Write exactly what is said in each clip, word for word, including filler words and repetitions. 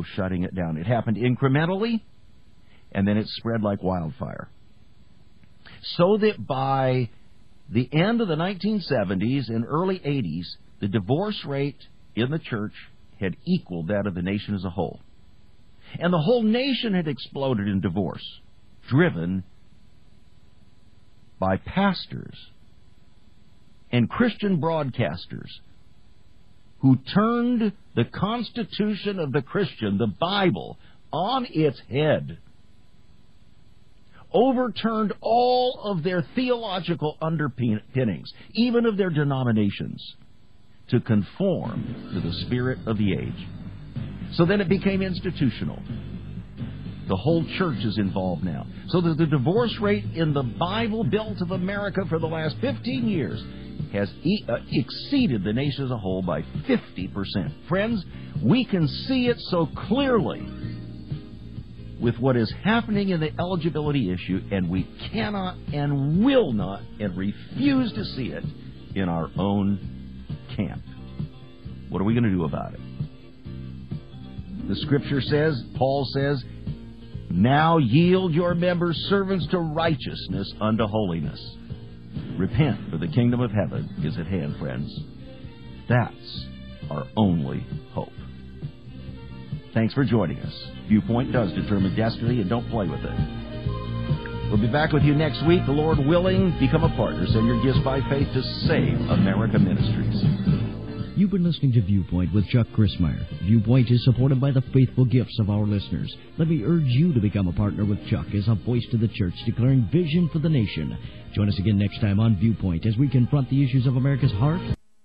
also shutting it down. It happened incrementally, and then it spread like wildfire. So that by the end of the nineteen seventies and early eighties, the divorce rate in the church had equaled that of the nation as a whole. And the whole nation had exploded in divorce, driven by pastors and Christian broadcasters who turned the Constitution of the Christian, the Bible, on its head, overturned all of their theological underpinnings, even of their denominations, to conform to the spirit of the age. So then it became institutional. The whole church is involved now. So that the divorce rate in the Bible Belt of America for the last fifteen years has e- uh, exceeded the nation as a whole by fifty percent. Friends, we can see it so clearly with what is happening in the eligibility issue, and we cannot and will not and refuse to see it in our own camp. What are we going to do about it? The Scripture says, Paul says, now yield your members servants to righteousness unto holiness. Repent, for the kingdom of heaven is at hand, friends. That's our only hope. Thanks for joining us. Viewpoint does determine destiny, and don't play with it. We'll be back with you next week, the Lord willing. Become a partner. Send your gifts by faith to Save America Ministries. You've been listening to Viewpoint with Chuck Crismier. Viewpoint is supported by the faithful gifts of our listeners. Let me urge you to become a partner with Chuck as a voice to the church declaring vision for the nation. Join us again next time on Viewpoint as we confront the issues of America's heart.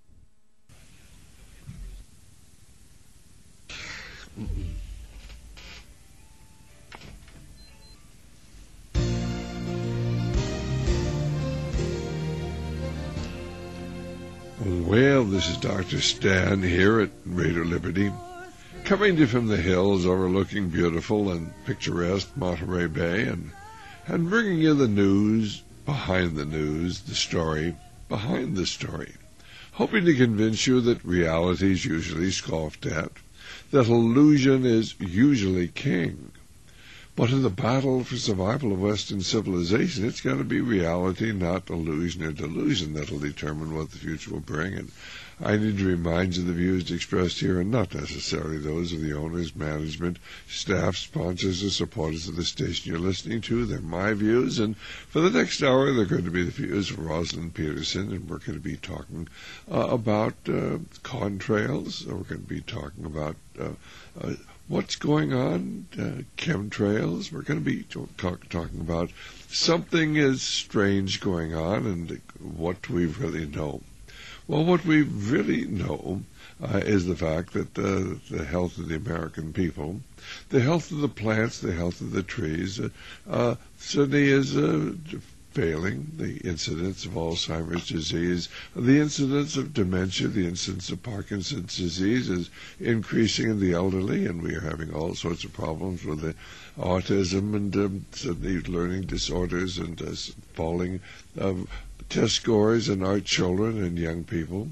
Well, this is Doctor Stan here at Radio Liberty, coming to you from the hills overlooking beautiful and picturesque Monterey Bay, and, and bringing you the news behind the news, the story behind the story, hoping to convince you that reality is usually scoffed at, that illusion is usually king. But in the battle for survival of Western civilization, it's got to be reality, not illusion or delusion, that'll determine what the future will bring. And I need to remind you the views expressed here are not necessarily those of the owners, management, staff, sponsors, or supporters of the station you're listening to. They're my views, and for the next hour, they're going to be the views of Rosalind Peterson, and we're going to be talking uh, about uh, contrails. We're going to be talking about uh, uh, what's going on, uh, chemtrails. We're going to be talk, talking about something is strange going on and what we really know. Well, what we really know uh, is the fact that uh, the health of the American people, the health of the plants, the health of the trees, uh, uh, certainly is uh, failing. The incidence of Alzheimer's disease, the incidence of dementia, the incidence of Parkinson's disease is increasing in the elderly, and we are having all sorts of problems with the autism and um, certainly learning disorders and uh, falling uh, test scores in our children and young people.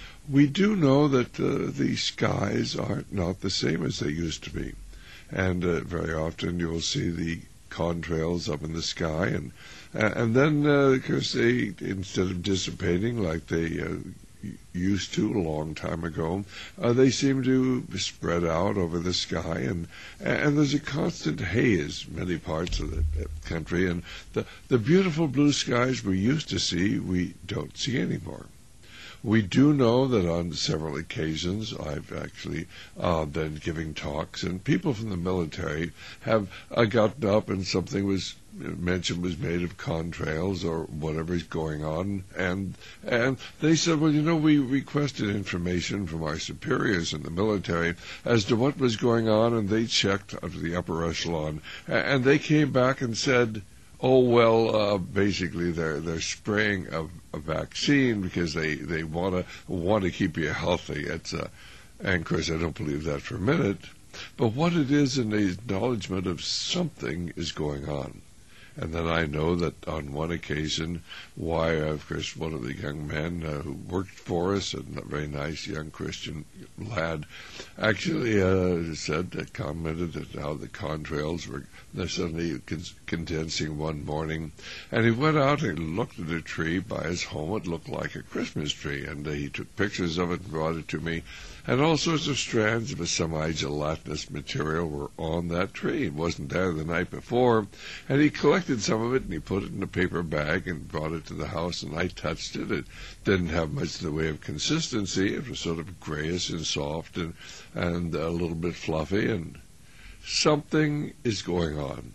We do know that uh, the skies are not the same as they used to be, and uh, very often you will see the contrails up in the sky, and and then uh, of course they, instead of dissipating like they uh, used to a long time ago, uh, they seem to spread out over the sky, and and there's a constant haze in many parts of the country, and the the beautiful blue skies we used to see we don't see anymore. We do know that on several occasions I've actually uh, been giving talks, and people from the military have uh, gotten up and something was mentioned was made of contrails or whatever is going on, and and they said, well, you know, we requested information from our superiors in the military as to what was going on, and they checked out of the upper echelon, and they came back and said, oh, well, uh, basically they're they're spraying a, a vaccine because they, they want to want to keep you healthy. It's a, and of course I don't believe that for a minute, but what it is, an acknowledgement of something is going on. And then I know that on one occasion, why, of course, one of the young men uh, who worked for us, a very nice young Christian lad, actually uh, said, uh, commented at how the contrails were suddenly con- condensing one morning. And he went out and looked at a tree by his home. It looked like a Christmas tree. And uh, he took pictures of it and brought it to me. And all sorts of strands of a semi-gelatinous material were on that tree. It wasn't there the night before. And he collected some of it and he put it in a paper bag and brought it to the house, and I touched it. It didn't have much in the way of consistency. It was sort of grayish and soft and, and a little bit fluffy, and something is going on.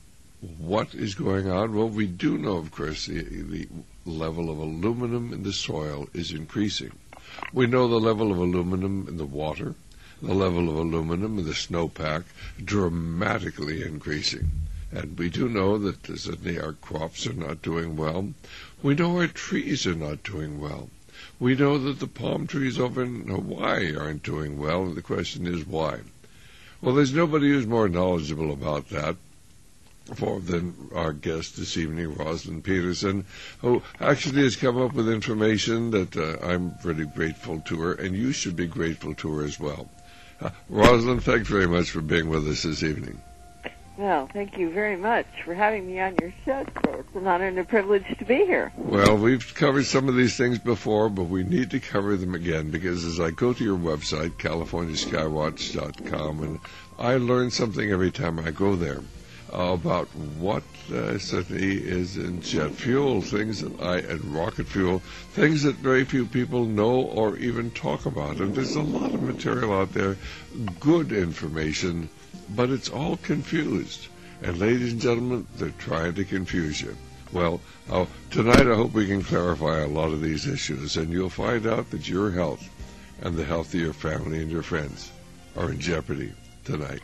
What is going on? Well, we do know, of course, the, the level of aluminum in the soil is increasing. We know the level of aluminum in the water, the level of aluminum in the snowpack, dramatically increasing. And we do know that certainly our crops are not doing well. We know our trees are not doing well. We know that the palm trees over in Hawaii aren't doing well, and the question is why. Well, there's nobody who's more knowledgeable about that for than our guest this evening, Rosalind Peterson, who actually has come up with information that uh, I'm really grateful to her, and you should be grateful to her as well. Uh, Rosalind, thanks very much for being with us this evening. Well, thank you very much for having me on your show today. It's an honor and a privilege to be here. Well, we've covered some of these things before, but we need to cover them again, because as I go to your website, California Skywatch dot com, and I learn something every time I go there uh, about what uh, certainly is in jet fuel, things that I, and rocket fuel, things that very few people know or even talk about. And there's a lot of material out there, good information, but it's all confused. And ladies and gentlemen, they're trying to confuse you. Well, uh, tonight I hope we can clarify a lot of these issues, and you'll find out that your health and the health of your family and your friends are in jeopardy tonight.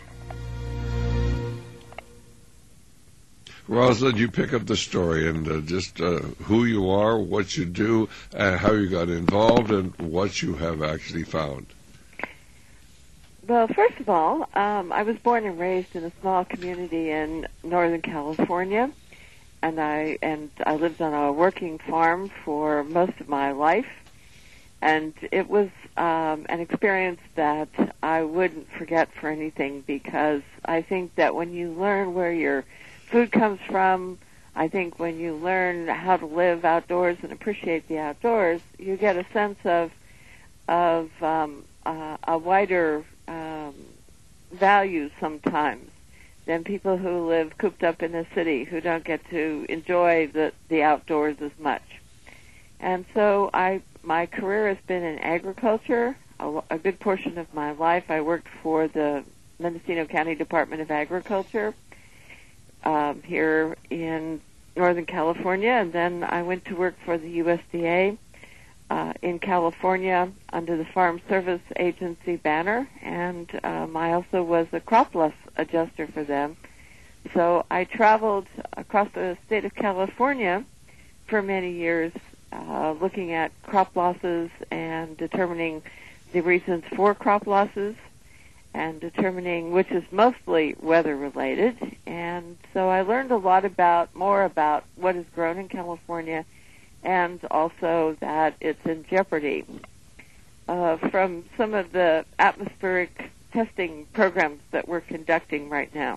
Rosalind, you pick up the story, and uh, just uh, who you are, what you do, uh, how you got involved, and what you have actually found. Well, first of all, um, I was born and raised in a small community in Northern California, and I and I lived on a working farm for most of my life, and it was um, an experience that I wouldn't forget for anything, because I think that when you learn where your food comes from, I think when you learn how to live outdoors and appreciate the outdoors, you get a sense of of um, uh, a wider Um, values sometimes than people who live cooped up in the city, who don't get to enjoy the, the outdoors as much. And so I, my career has been in agriculture. A, a good portion of my life I worked for the Mendocino County Department of Agriculture um, here in Northern California, and then I went to work for the U S D A Uh, in California under the Farm Service Agency banner, and um, I also was a crop loss adjuster for them. So I traveled across the state of California for many years uh, looking at crop losses and determining the reasons for crop losses and determining which is mostly weather-related. And so I learned a lot about more about what is grown in California, and also that it's in jeopardy uh, from some of the atmospheric testing programs that we're conducting right now.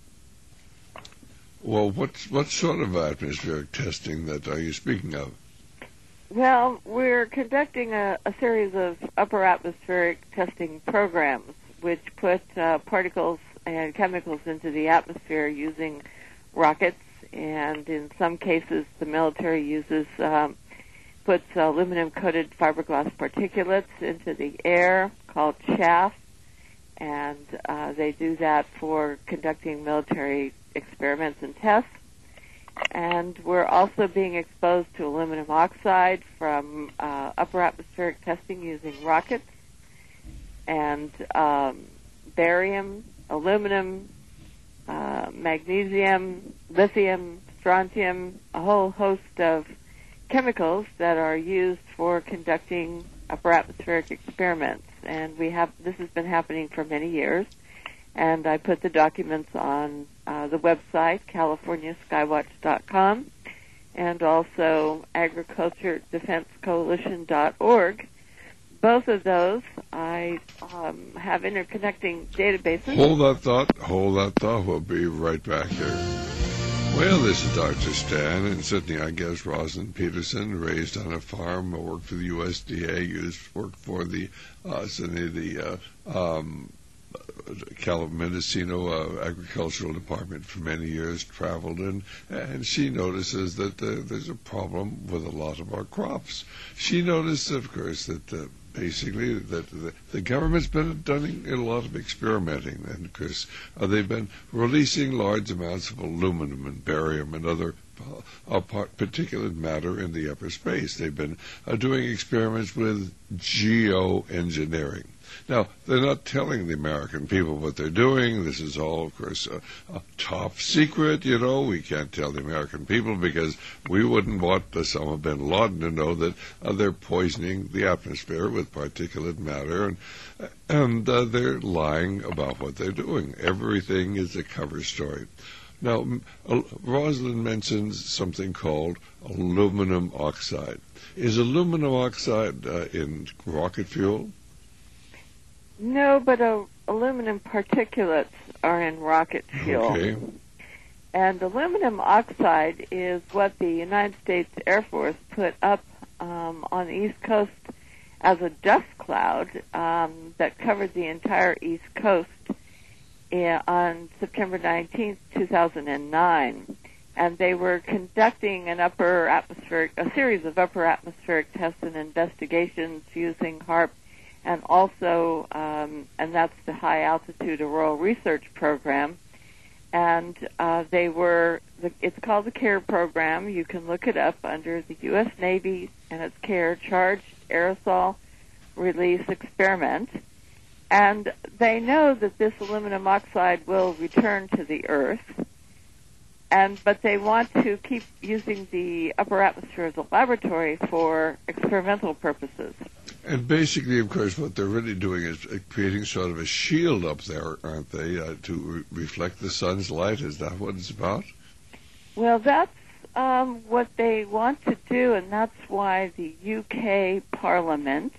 Well, what what sort of atmospheric testing that are you speaking of? Well, we're conducting a, a series of upper atmospheric testing programs, which put uh, particles and chemicals into the atmosphere using rockets. And in some cases, the military uses um, puts aluminum-coated fiberglass particulates into the air called chaff, and uh, they do that for conducting military experiments and tests. And we're also being exposed to aluminum oxide from uh, upper atmospheric testing using rockets, and um, barium, aluminum, Uh, magnesium, lithium, strontium, a whole host of chemicals that are used for conducting upper atmospheric experiments. And we have this has been happening for many years, and I put the documents on uh, the website, california skywatch dot com, and also agriculture defense coalition dot org. Both of those, I um, have interconnecting databases. Hold that thought. Hold that thought. We'll be right back here. Well, this is Doctor Stan, and certainly I guess Rosalind Peterson, raised on a farm, worked for the U S D A, used worked for the uh, certainly the uh, um, Cal Mendocino uh, Agricultural Department for many years, traveled in, and she notices that uh, there's a problem with a lot of our crops. She noticed, of course, that uh, basically that the, the government's been doing a lot of experimenting, and of course uh, they've been releasing large amounts of aluminum and barium and other uh, particulate matter in the upper space. They've been uh, doing experiments with geoengineering. Now, they're not telling the American people what they're doing. This is all, of course, uh, uh, top secret, you know. We can't tell the American people because we wouldn't want Osama bin Laden to know that uh, they're poisoning the atmosphere with particulate matter, and, and uh, they're lying about what they're doing. Everything is a cover story. Now, uh, Rosalind mentions something called aluminum oxide. Is aluminum oxide uh, in rocket fuel? No, but uh, aluminum particulates are in rocket fuel. Okay. And aluminum oxide is what the United States Air Force put up um, on the East Coast as a dust cloud um, that covered the entire East Coast in, on September nineteenth, two thousand nine. And they were conducting an upper atmospheric, a series of upper atmospheric tests and investigations using HAARP, and also, um, and that's the High Altitude Auroral Research Program. And uh, they were, the, it's called the CARE program. You can look it up under the U S Navy, and it's CARE, Charged Aerosol Release Experiment. And they know that this aluminum oxide will return to the Earth, and but they want to keep using the upper atmosphere as a laboratory for experimental purposes. And basically, of course, what they're really doing is creating sort of a shield up there, aren't they, uh, to re- reflect the sun's light? Is that what it's about? Well, that's um, what they want to do, and that's why the U K Parliament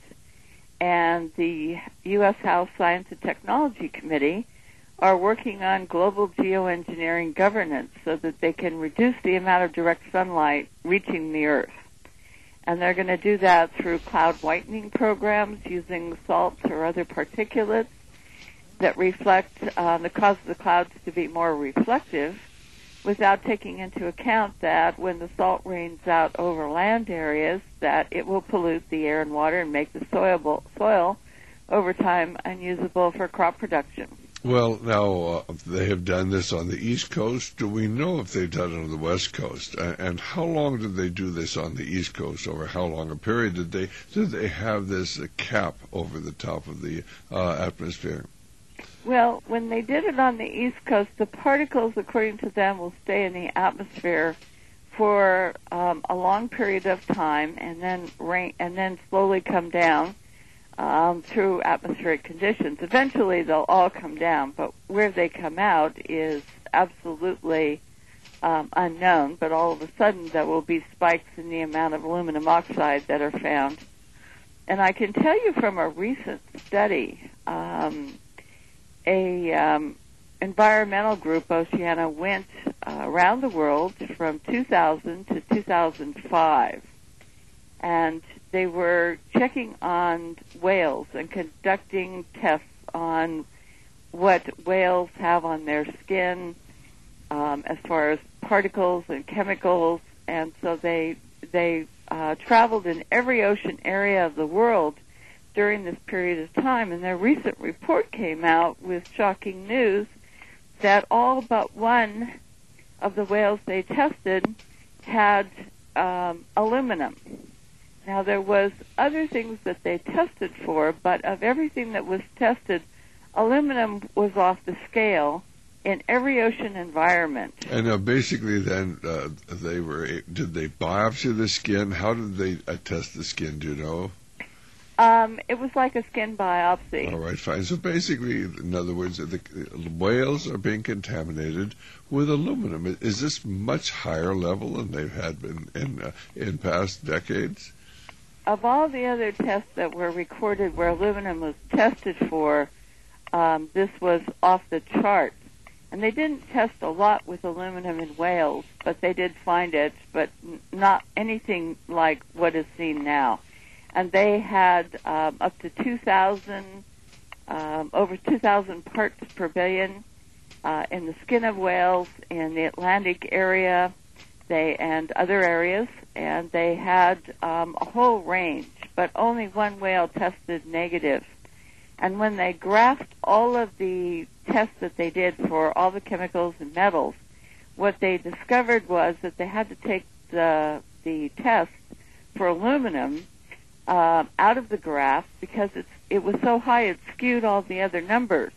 and the U S House Science and Technology Committee are working on global geoengineering governance so that they can reduce the amount of direct sunlight reaching the Earth. And they're going to do that through cloud whitening programs using salts or other particulates that reflect, uh, that cause the clouds to be more reflective, without taking into account that when the salt rains out over land areas, that it will pollute the air and water and make the soil, soil over time unusable for crop production. Well, now, uh, they have done this on the East Coast. Do we know if they've done it on the West Coast? And, and how long did they do this on the East Coast? Over how long a period did they did they have this uh, cap over the top of the uh, atmosphere? Well, when they did it on the East Coast, the particles, according to them, will stay in the atmosphere for um, a long period of time, and then rain, and then slowly come down um, through atmospheric conditions. Eventually, they'll all come down, but where they come out is absolutely um, unknown. But all of a sudden, there will be spikes in the amount of aluminum oxide that are found. And I can tell you from a recent study. Um, A um, environmental group, Oceana, went uh, around the world from two thousand to two thousand five, and they were checking on whales and conducting tests on what whales have on their skin um, as far as particles and chemicals, and so they they uh, traveled in every ocean area of the world during this period of time, and their recent report came out with shocking news that all but one of the whales they tested had um, aluminum. Now, there was other things that they tested for, but of everything that was tested, aluminum was off the scale in every ocean environment. And uh, basically then uh, they were, did they biopsy the skin? How did they uh, test the skin, do you know? Um, it was like a skin biopsy. All right, fine. So basically, in other words, the whales are being contaminated with aluminum. Is this much higher level than they've had been in uh, in past decades? Of all the other tests that were recorded where aluminum was tested for, um, this was off the charts. And they didn't test a lot with aluminum in whales, but they did find it, but n- not anything like what is seen now. And they had um, up to two thousand, um, over two thousand parts per billion uh, in the skin of whales in the Atlantic area, they and other areas, and they had um, a whole range, but only one whale tested negative. And when they graphed all of the tests that they did for all the chemicals and metals, what they discovered was that they had to take the the test for aluminum uh, out of the graph because it's, it was so high it skewed all the other numbers.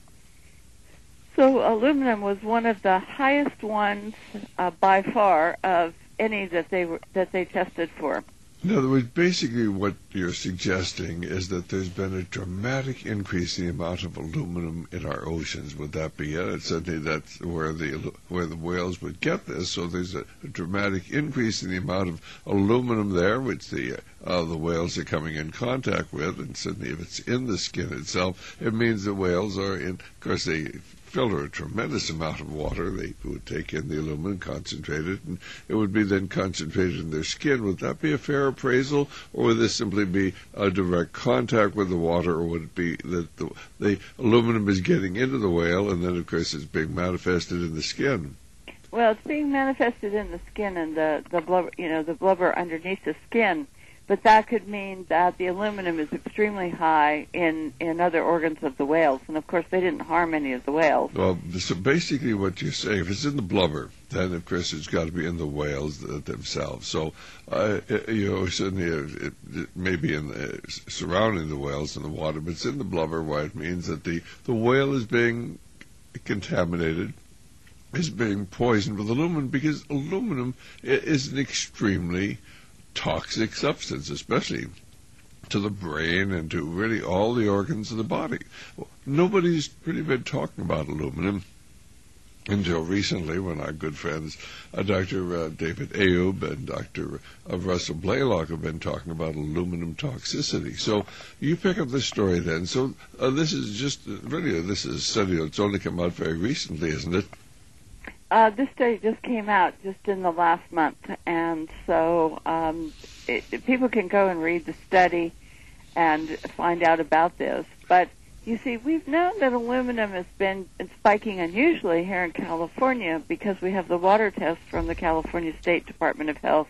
So aluminum was one of the highest ones uh, by far of any that they were, that they tested for. In other words, basically what you're suggesting is that there's been a dramatic increase in the amount of aluminum in our oceans. Would that be it? Certainly that's where the where the whales would get this. So there's a, a dramatic increase in the amount of aluminum there, which the uh, the whales are coming in contact with. And certainly if it's in the skin itself, it means the whales are in. Of course, they filter a tremendous amount of water. They would take in the aluminum, concentrate it, and it would be then concentrated in their skin. Would that be a fair appraisal, or would this simply be a direct contact with the water, or would it be that the, the aluminum is getting into the whale and then, of course, it's being manifested in the skin? Well, it's being manifested in the skin and the, the blubber, you know, the blubber underneath the skin. But that could mean that the aluminum is extremely high in, in other organs of the whales. And, of course, they didn't harm any of the whales. Well, so basically what you're saying, if it's in the blubber, then, of course, it's got to be in the whales themselves. So, uh, you know, certainly it, it may be in the, surrounding the whales in the water, but it's in the blubber, why it means that the, the whale is being contaminated, is being poisoned with aluminum, because aluminum is an extremely toxic substance, especially to the brain and to really all the organs of the body. Nobody's really been talking about aluminum until recently, when our good friends uh, Doctor Uh, David Ayub and Doctor Uh, Russell Blaylock have been talking about aluminum toxicity. So you pick up this story then. So uh, this is just, really, this is a study that's only come out very recently, isn't it? Uh, this study just came out just in the last month, and so um, it, it, people can go and read the study and find out about this. But, you see, we've known that aluminum has been spiking unusually here in California because we have the water test from the California State Department of Health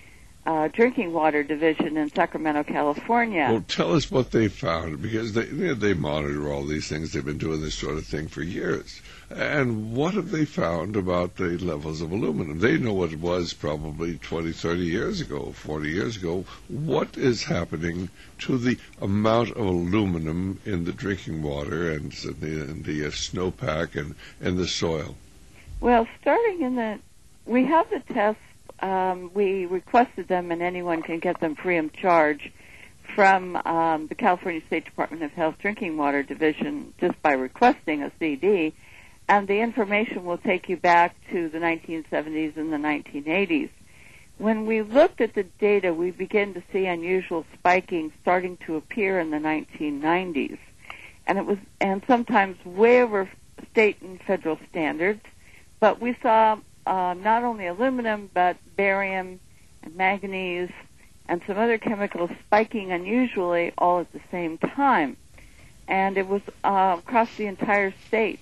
uh, Drinking Water Division in Sacramento, California. Well, tell us what they found, because they, they, they monitor all these things. They've been doing this sort of thing for years. And what have they found about the levels of aluminum? They know what it was probably twenty, thirty years ago, forty years ago. What is happening to the amount of aluminum in the drinking water and in the uh, snowpack and, and the soil? Well, starting in the, we have the tests, um, we requested them, and anyone can get them free of charge from um, the California State Department of Health Drinking Water Division just by requesting a C D. And the information will take you back to the nineteen seventies and the nineteen eighties. When we looked at the data, we began to see unusual spiking starting to appear in the nineteen nineties. And it was, and sometimes way over state and federal standards. But we saw uh, not only aluminum, but barium and manganese and some other chemicals spiking unusually all at the same time. And it was uh, across the entire state.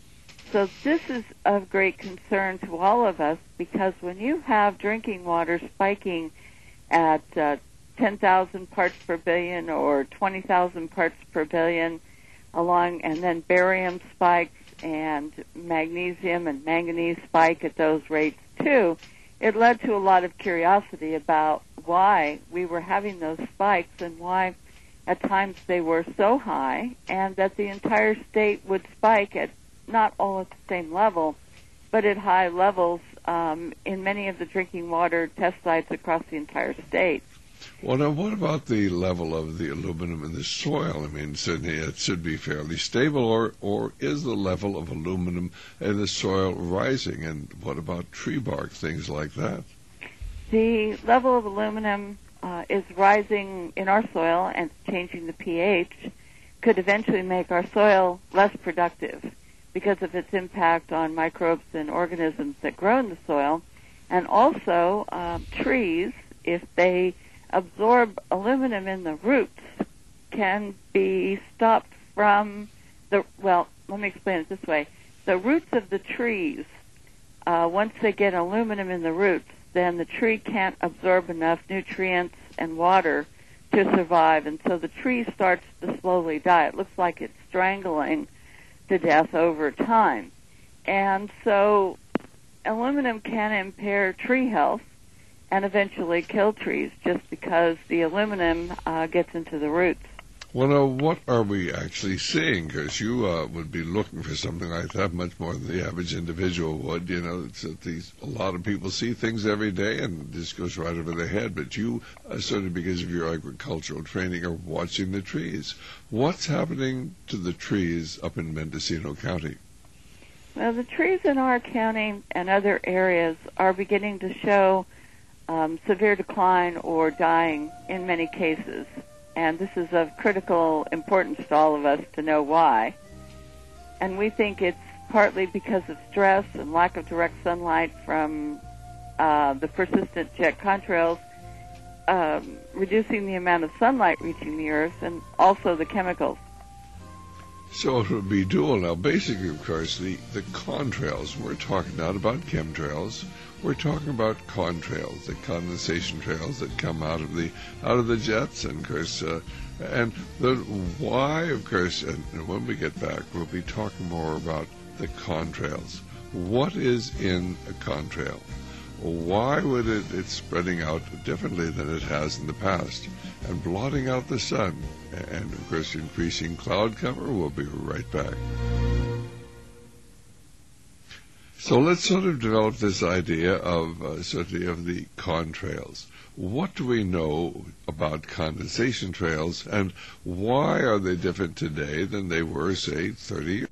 So this is of great concern to all of us, because when you have drinking water spiking at uh, ten thousand parts per billion or twenty thousand parts per billion, along, and then barium spikes and magnesium and manganese spike at those rates too, it led to a lot of curiosity about why we were having those spikes and why at times they were so high, and that the entire state would spike at not all at the same level, but at high levels um, in many of the drinking water test sites across the entire state. Well, now, what about the level of the aluminum in the soil? I mean, certainly it should be fairly stable, or, or is the level of aluminum in the soil rising? And what about tree bark, things like that? The level of aluminum uh, is rising in our soil and changing the pH, could eventually make our soil less productive because of its impact on microbes and organisms that grow in the soil. And also, um, trees, if they absorb aluminum in the roots, can be stopped from the, well, let me explain it this way. The roots of the trees, uh, once they get aluminum in the roots, then the tree can't absorb enough nutrients and water to survive, and so the tree starts to slowly die. It looks like it's strangling to death over time. And so aluminum can impair tree health and eventually kill trees just because the aluminum uh, gets into the roots. Well, now, what are we actually seeing? Because you uh, would be looking for something like that much more than the average individual would. You know, it's that these, a lot of people see things every day and this goes right over their head. But you, uh, certainly because of your agricultural training, are watching the trees. What's happening to the trees up in Mendocino County? Well, the trees in our county and other areas are beginning to show um, severe decline or dying in many cases. And this is of critical importance to all of us to know why. And we think it's partly because of stress and lack of direct sunlight from uh, the persistent jet contrails, um, reducing the amount of sunlight reaching the earth, and also the chemicals. So it would be dual. Now, basically, of course, the, the contrails, we're talking not about chemtrails, we're talking about contrails, the condensation trails that come out of the out of the jets, and of course, uh, and the why, of course, and, and when we get back, we'll be talking more about the contrails. What is in a contrail? Why would it, it's spreading out differently than it has in the past and blotting out the sun? And, of course, increasing cloud cover. We'll be right back. So let's sort of develop this idea of, uh, certainly, of the contrails. What do we know about condensation trails, and why are they different today than they were, say, thirty years ago?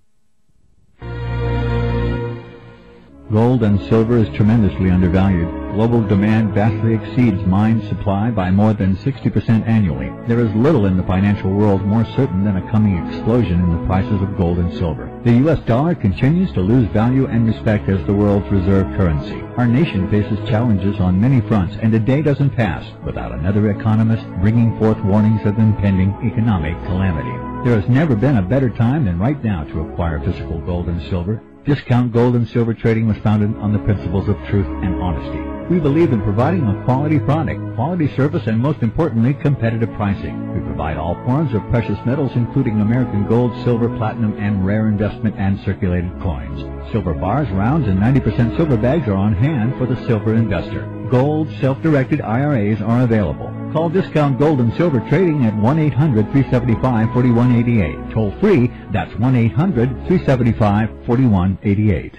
Gold and silver is tremendously undervalued. Global demand vastly exceeds mine supply by more than sixty percent annually. There is little in the financial world more certain than a coming explosion in the prices of gold and silver. The U S dollar continues to lose value and respect as the world's reserve currency. Our nation faces challenges on many fronts, and a day doesn't pass without another economist bringing forth warnings of impending economic calamity. There has never been a better time than right now to acquire physical gold and silver. Discount Gold and Silver Trading was founded on the principles of truth and honesty. We believe in providing a quality product, quality service, and most importantly, competitive pricing. We provide all forms of precious metals, including American gold, silver, platinum, and rare investment and circulated coins. Silver bars, rounds, and ninety percent silver bags are on hand for the silver investor. Gold, self-directed I R As are available. Call Discount Gold and Silver Trading at one eight hundred, three seven five, four one eight eight. Toll free, that's one eight hundred, three seven five, four one eight eight.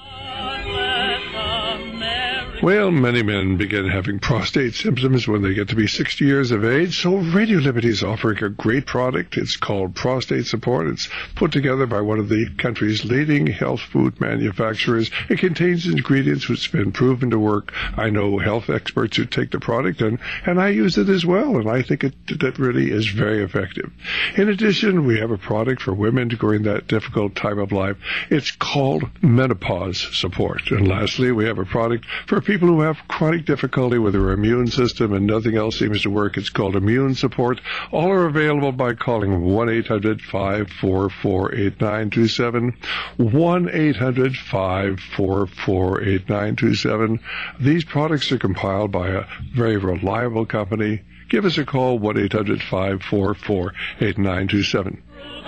Well, many men begin having prostate symptoms when they get to be sixty years of age, so Radio Liberty is offering a great product. It's called Prostate Support. It's put together by one of the country's leading health food manufacturers. It contains ingredients which have been proven to work. I know health experts who take the product, and, and I use it as well, and I think it, it really is very effective. In addition, we have a product for women during that difficult time of life. It's called Menopause Support. And lastly, we have a product for people who have chronic difficulty with their immune system and nothing else seems to work. It's called Immune Support. All are available by calling one eight hundred, five four four, eight nine two seven, one eight hundred, five four four, eight nine two seven. These products are compiled by a very reliable company. Give us a call, one eight hundred, five four four, eight nine two seven.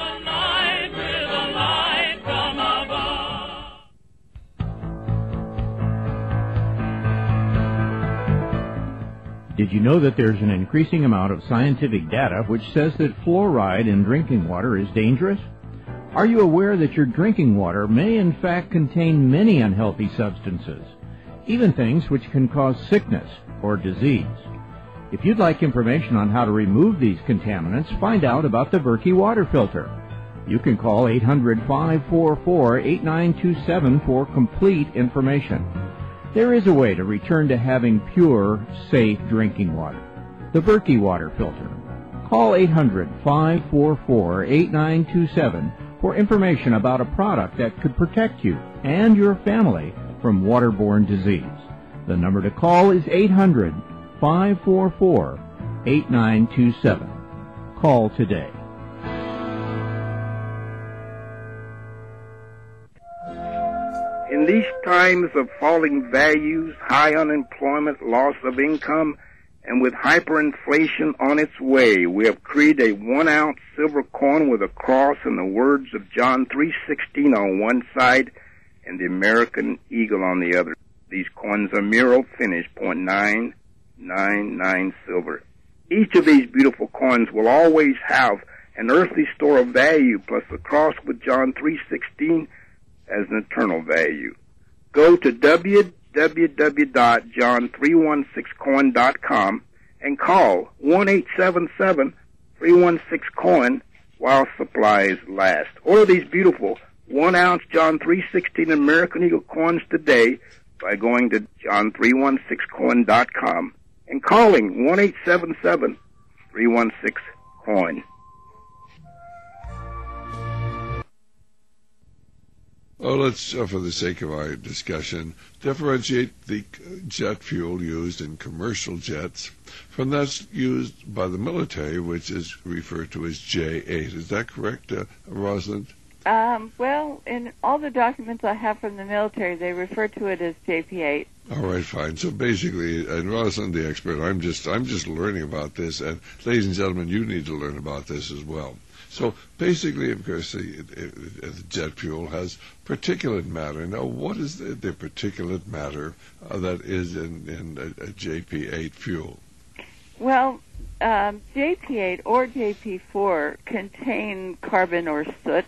Did you know that there's an increasing amount of scientific data which says that fluoride in drinking water is dangerous? Are you aware that your drinking water may in fact contain many unhealthy substances, even things which can cause sickness or disease? If you'd like information on how to remove these contaminants, find out about the Berkey water filter. You can call eight hundred, five four four, eight nine two seven for complete information. There is a way to return to having pure, safe drinking water. The Berkey water filter. Call eight hundred, five four four, eight nine two seven for information about a product that could protect you and your family from waterborne disease. The number to call is eight hundred, five four four, eight nine two seven. Call today. In these times of falling values, high unemployment, loss of income, and with hyperinflation on its way, we have created a one-ounce silver coin with a cross and the words of John three sixteen on one side and the American eagle on the other. These coins are Miro finish, point nine nine nine silver. Each of these beautiful coins will always have an earthly store of value, plus the cross with John three sixteen as an eternal value. Go to w w w dot john three one six coin dot com and call one eight seven seven, three one six coin while supplies last. Order these beautiful one-ounce John three sixteen American Eagle coins today by going to john three one six coin dot com and calling one eight seven seven, three one six coin. Oh, let's, uh, for the sake of our discussion, differentiate the jet fuel used in commercial jets from that used by the military, which is referred to as J eight. Is that correct, uh, Rosalind? Um, well, in all the documents I have from the military, they refer to it as J P eight. All right, fine. So basically, and Rosalind, the expert, I'm just I'm just learning about this, and ladies and gentlemen, you need to learn about this as well. So basically, of course, the, the jet fuel has particulate matter. Now, what is the, the particulate matter uh, that is in, in a, a J P eight fuel? Well, um, J P eight or J P four contain carbon or soot.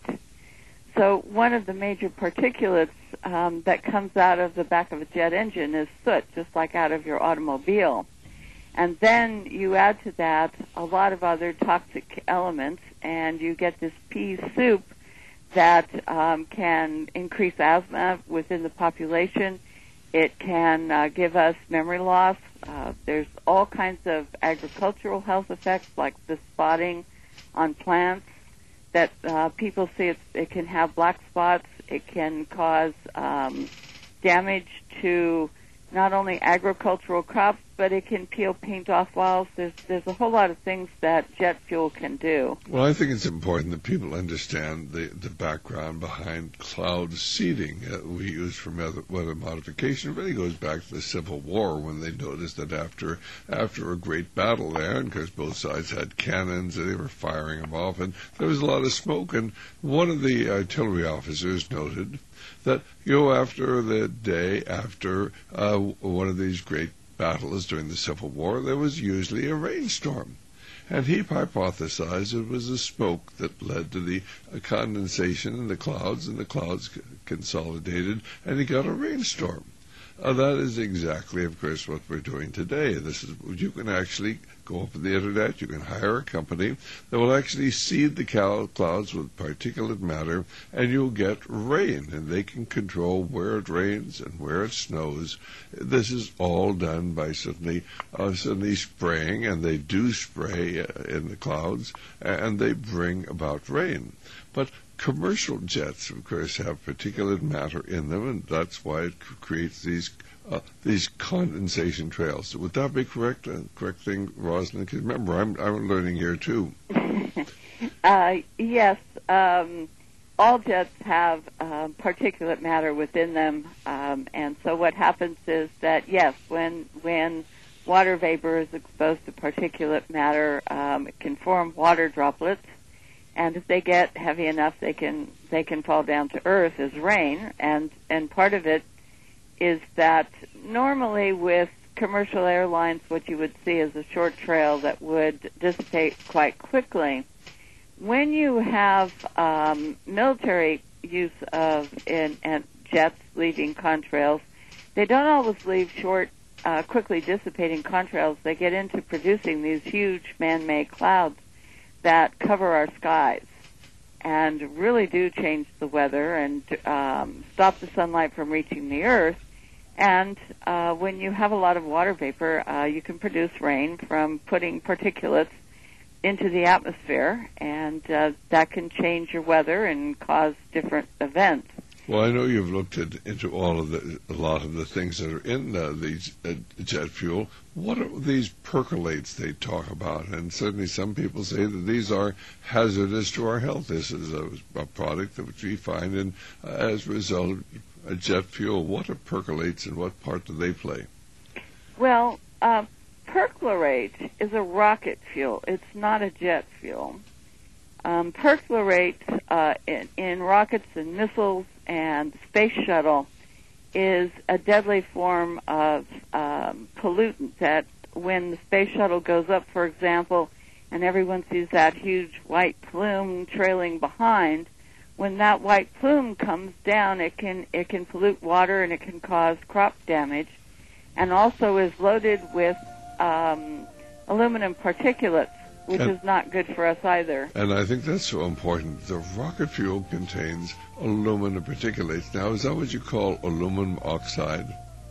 So one of the major particulates um, that comes out of the back of a jet engine is soot, just like out of your automobile. And then you add to that a lot of other toxic elements, and you get this pea soup that um, can increase asthma within the population. It can uh, give us memory loss. Uh, there's all kinds of agricultural health effects, like the spotting on plants that uh, people see. It's, it can have black spots. It can cause um, damage to not only agricultural crops, but it can peel paint off walls. There's there's a whole lot of things that jet fuel can do. Well, I think it's important that people understand the, the background behind cloud seeding that we use for weather modification. It really goes back to the Civil War, when they noticed that after after a great battle there, and because both sides had cannons and they were firing them off, and there was a lot of smoke, and one of the artillery officers noted that, you know, after the day after uh, one of these great battles during the Civil War, there was usually a rainstorm. And he hypothesized it was the smoke that led to the uh, condensation in the clouds, and the clouds c- consolidated, and he got a rainstorm. Uh, that is exactly, of course, what we're doing today. This is, you can actually go up on the internet, you can hire a company that will actually seed the cal- clouds with particulate matter, and you'll get rain, and they can control where it rains and where it snows. This is all done by suddenly, uh, suddenly spraying, and they do spray uh, in the clouds, and they bring about rain. But commercial jets, of course, have particulate matter in them, and that's why it creates these uh, these condensation trails. Would that be correct? Uh, correct thing, Rosalind? Because remember, I'm I'm learning here too. uh, yes, um, all jets have uh, particulate matter within them, um, and so what happens is that yes, when when water vapor is exposed to particulate matter, um, it can form water droplets. And if they get heavy enough, they can they can fall down to earth as rain. And and part of it is that normally with commercial airlines, what you would see is a short trail that would dissipate quite quickly. When you have um, military use of in and jets leaving contrails, they don't always leave short uh, quickly dissipating contrails, they get into producing these huge man-made clouds that cover our skies and really do change the weather and um, stop the sunlight from reaching the earth. And uh, when you have a lot of water vapor, uh, you can produce rain from putting particulates into the atmosphere, and uh, that can change your weather and cause different events. Well, I know you've looked at, into all of the, a lot of the things that are in uh, these uh, jet fuel. What are these percolates they talk about? And certainly some people say that these are hazardous to our health. This is a, a product that we find in, uh, as a result of jet fuel. What are percolates and what part do they play? Well, uh, perchlorate is a rocket fuel. It's not a jet fuel. Um, perchlorate uh, in, in rockets and missiles and space shuttle is a deadly form of um, pollutant that when the space shuttle goes up, for example, and everyone sees that huge white plume trailing behind, when that white plume comes down, it can it can pollute water and it can cause crop damage, and also is loaded with um, aluminum particulates, which and, is not good for us either. And I think that's so important. The rocket fuel contains aluminum particulates. Now, is that what you call aluminum oxide?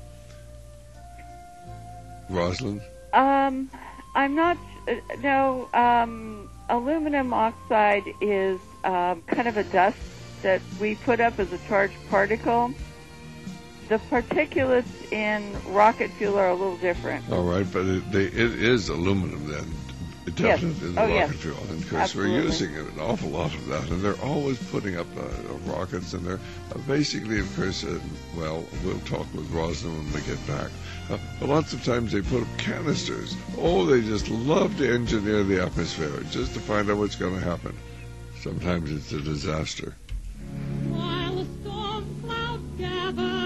Rosalind? Um, I'm not, uh, no, um, aluminum oxide is um, kind of a dust that we put up as a charged particle. The particulates in rocket fuel are a little different. All right, but it, they, it is aluminum then. Definitely yes. in the oh, rocket yes. fuel, and of course Absolutely. we're using an awful lot of that, and they're always putting up uh, rockets, and they're uh, basically, of course, uh, well, we'll talk with Rosalind when we get back, uh, but lots of times they put up canisters. Oh, they just love to engineer the atmosphere just to find out what's going to happen. Sometimes it's a disaster. While the storm clouds gather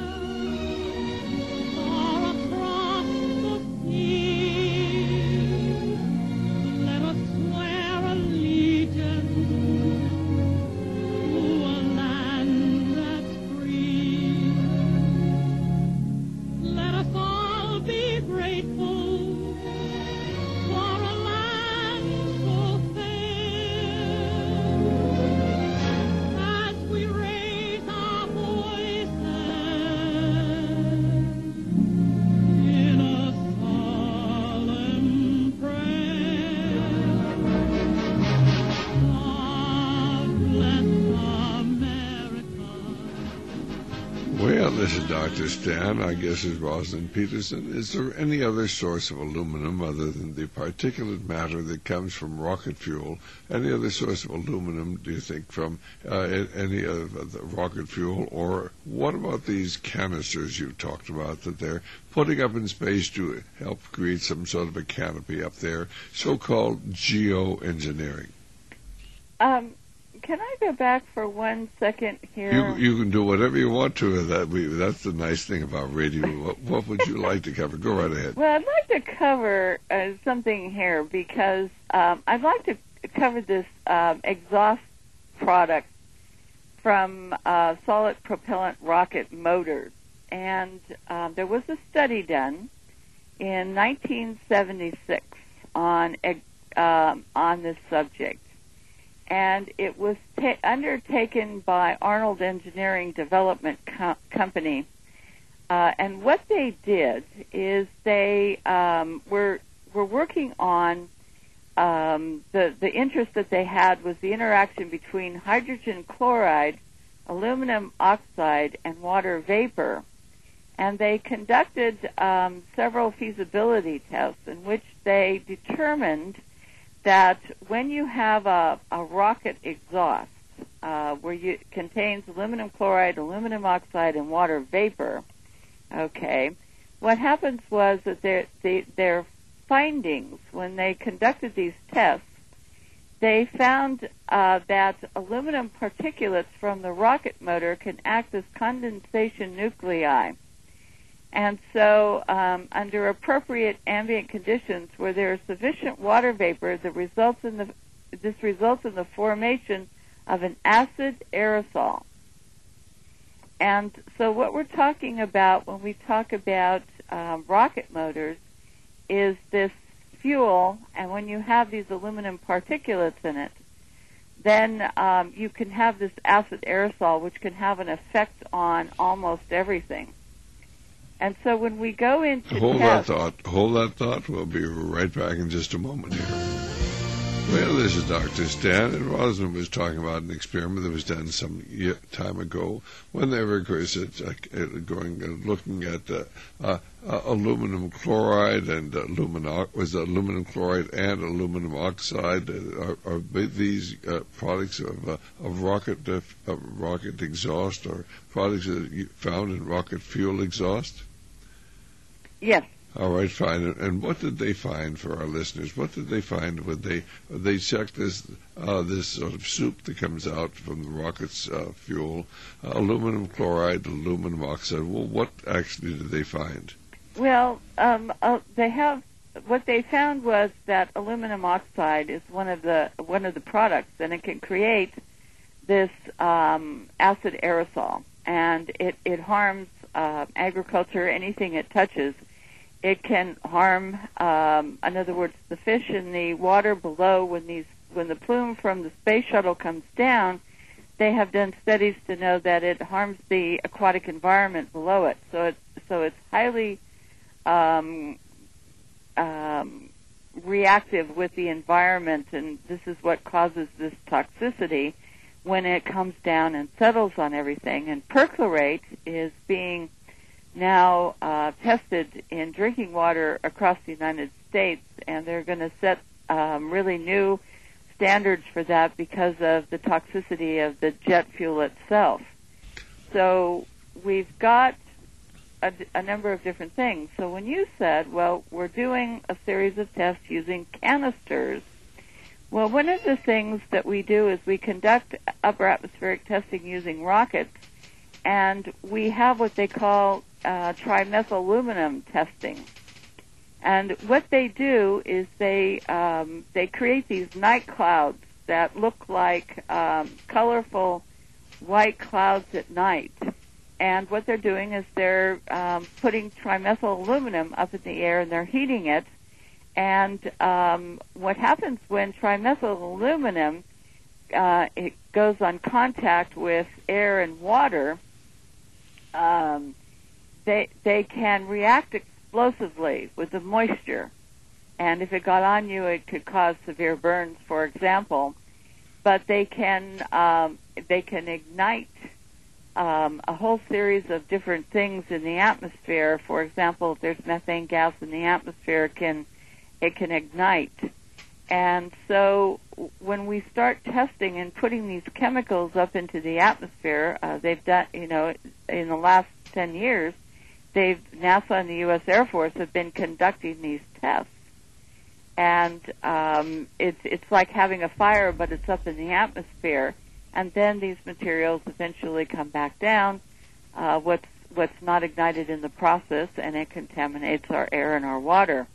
far across the sea, This is Doctor Stan. I guess is Rosalind Peterson. Is there any other source of aluminum other than the particulate matter that comes from rocket fuel? Any other source of aluminum, do you think, from uh, any of the rocket fuel? Or what about these canisters you talked about that they're putting up in space to help create some sort of a canopy up there, so-called geoengineering? Um. Can I go back for one second here? You you can do whatever you want to. That we that's the nice thing about radio. what, what would you like to cover? Go right ahead. Well, I'd like to cover uh, something here because um, I'd like to cover this um, exhaust product from uh, solid propellant rocket motors. And um, there was a study done in nineteen seventy-six on um, on this subject. And it was ta- undertaken by Arnold Engineering Development Co- Company. Uh, and what they did is they um, were were working on um, the the interest that they had was the interaction between hydrogen chloride, aluminum oxide, and water vapor. And they conducted um, several feasibility tests in which they determined that when you have a, a rocket exhaust uh, where you, it contains aluminum chloride, aluminum oxide, and water vapor, okay, what happens was that their, they, their findings, when they conducted these tests, they found uh, that aluminum particulates from the rocket motor can act as condensation nuclei. And so, um, under appropriate ambient conditions where there is sufficient water vapor, that results in the, this results in the formation of an acid aerosol. And so what we're talking about when we talk about um, rocket motors is this fuel, and when you have these aluminum particulates in it, then um, you can have this acid aerosol, which can have an effect on almost everything. And so when we go into Hold test, that thought. Hold that thought. We'll be right back in just a moment here. Well, this is Doctor Stan, and Rosalind was talking about an experiment that was done some year, time ago when they were, of course, uh, going uh, looking at uh, uh, uh, aluminum chloride and aluminum was it aluminum chloride and aluminum oxide. Uh, are, are these uh, products of uh, of rocket uh, of rocket exhaust, or products that you found in rocket fuel exhaust? yes. All right, fine. And what did they find for our listeners? What did they find when they when they checked this uh, this sort of soup that comes out from the rocket's uh, fuel, uh, aluminum chloride, aluminum oxide? Well, what actually did they find? Well, um, uh, they have what they found was that aluminum oxide is one of the one of the products, and it can create this um, acid aerosol, and it it harms uh, agriculture, anything it touches. It can harm, um, in other words, the fish in the water below. When these, when the plume from the space shuttle comes down, they have done studies to know that it harms the aquatic environment below it. So it's so it's highly um, um, reactive with the environment, and this is what causes this toxicity when it comes down and settles on everything. And perchlorate is being now uh, tested in drinking water across the United States, and they're going to set um, really new standards for that because of the toxicity of the jet fuel itself. So we've got a, a number of different things. So when you said, well, we're doing a series of tests using canisters, well, one of the things that we do is we conduct upper atmospheric testing using rockets, and we have what they call uh, trimethylaluminum testing. And what they do is they um, they create these night clouds that look like um, colorful white clouds at night. And what they're doing is they're um, putting trimethylaluminum up in the air, and they're heating it. And um, what happens when trimethylaluminum uh, it goes on contact with air and water, um, they they can react explosively with the moisture, and if it got on you, it could cause severe burns, for example. But they can um, they can ignite um, a whole series of different things in the atmosphere. For example, if there's methane gas in the atmosphere, it can it can ignite. And so when we start testing and putting these chemicals up into the atmosphere, uh, they've done, you know, in the last ten years, they've, NASA and the U S Air Force have been conducting these tests. And um, it's, it's like having a fire, but it's up in the atmosphere. And then these materials eventually come back down, uh, what's, what's not ignited in the process, and it contaminates our air and our water.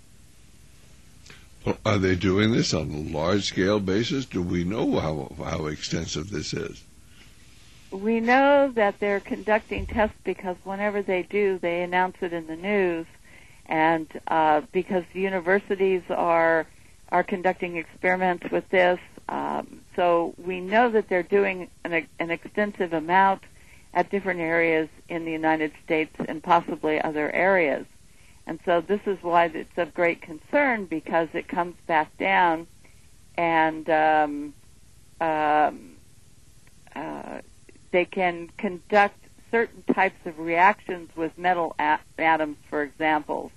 Well, are they doing this on a large-scale basis? Do we know how how extensive this is? We know that they're conducting tests because whenever they do, they announce it in the news, and uh, because universities are are conducting experiments with this, um, so we know that they're doing an, an extensive amount at different areas in the United States and possibly other areas. And so this is why it's of great concern, because it comes back down, and um, um, uh, they can conduct certain types of reactions with metal a- atoms, for example.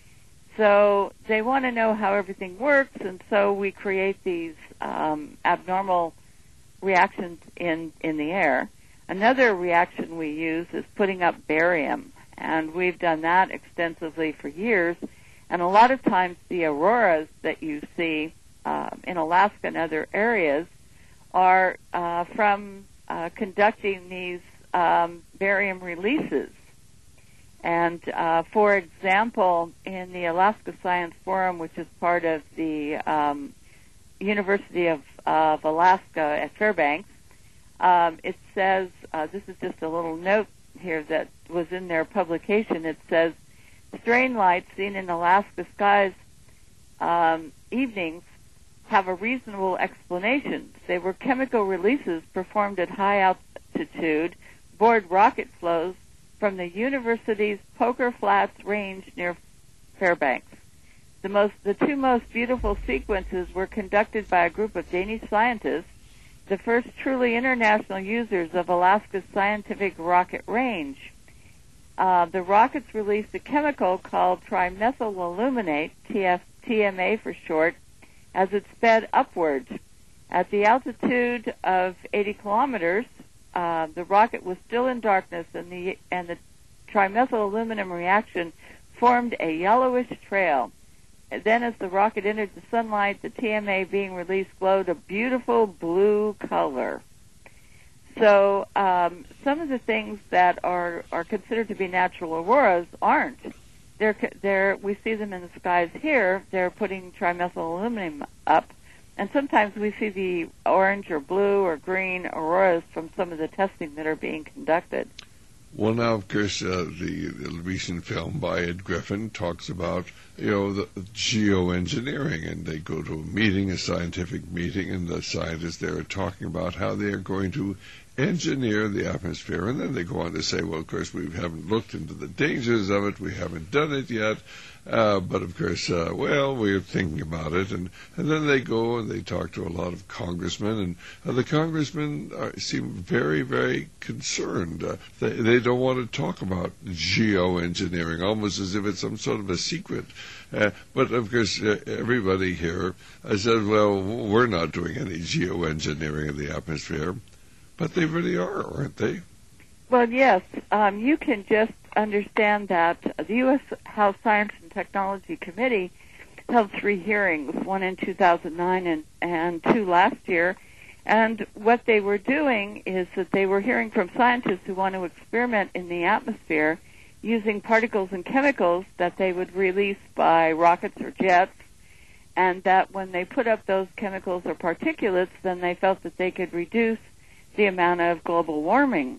So they want to know how everything works, and so we create these um, abnormal reactions in, in the air. Another reaction we use is putting up barium. And we've done that extensively for years. And a lot of times the auroras that you see uh, in Alaska and other areas are uh, from uh, conducting these um, barium releases. And uh, for example, in the Alaska Science Forum, which is part of the um, University of, of Alaska at Fairbanks, um, it says, uh, this is just a little note here that was in their publication. It says strain lights seen in Alaska skies um, evenings have a reasonable explanation. They were chemical releases performed at high altitude aboard rocket flows from the university's Poker Flats Range near Fairbanks. The most, the two most beautiful sequences were conducted by a group of Danish scientists, the first truly international users of Alaska's scientific rocket range. Uh, the rockets released a chemical called trimethylaluminate, T M A for short, as it sped upward. At the altitude of eighty kilometers, uh, the rocket was still in darkness, and the and the trimethylaluminum reaction formed a yellowish trail. And then as the rocket entered the sunlight, the T M A being released glowed a beautiful blue color. So um, some of the things that are, are considered to be natural auroras aren't. They're, they're, we see them in the skies here. They're putting trimethylaluminum up. And sometimes we see the orange or blue or green auroras from some of the testing that are being conducted. Well, now, of course, uh, the, the recent film by Ed Griffin talks about, you know, the geoengineering, and they go to a meeting, a scientific meeting, and the scientists there are talking about how they are going to engineer the atmosphere, and then they go on to say, well, of course, we haven't looked into the dangers of it, we haven't done it yet, uh, but of course, uh, well, we're thinking about it, and, and then they go and they talk to a lot of congressmen, and uh, the congressmen are, seem very, very concerned. Uh, they, they don't want to talk about geoengineering, almost as if it's some sort of a secret. Uh, but, of course, uh, everybody here uh, said, well, we're not doing any geoengineering of the atmosphere. But they really are, aren't they? Well, yes. Um, you can just understand that the U S House Science and Technology Committee held three hearings, one in two thousand nine and, and two last year. And what they were doing is that they were hearing from scientists who want to experiment in the atmosphere using particles and chemicals that they would release by rockets or jets, and that when they put up those chemicals or particulates, then they felt that they could reduce the amount of global warming.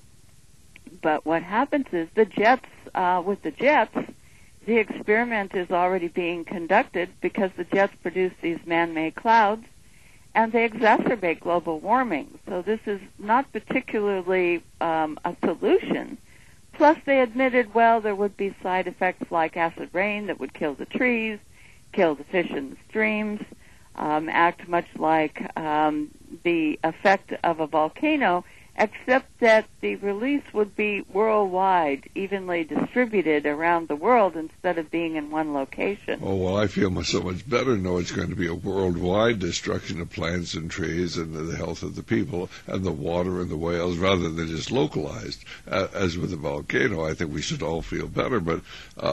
But what happens is the jets, uh, with the jets, the experiment is already being conducted because the jets produce these man-made clouds, and they exacerbate global warming. So this is not particularly um, a solution. Plus, they admitted, well, there would be side effects like acid rain that would kill the trees, kill the fish in the streams, um, act much like um, the effect of a volcano, except that the release would be worldwide, evenly distributed around the world instead of being in one location. Oh, well, I feel so much better know it's going to be a worldwide destruction of plants and trees and the health of the people and the water and the whales rather than just localized. Uh, as with the volcano, I think we should all feel better. But uh,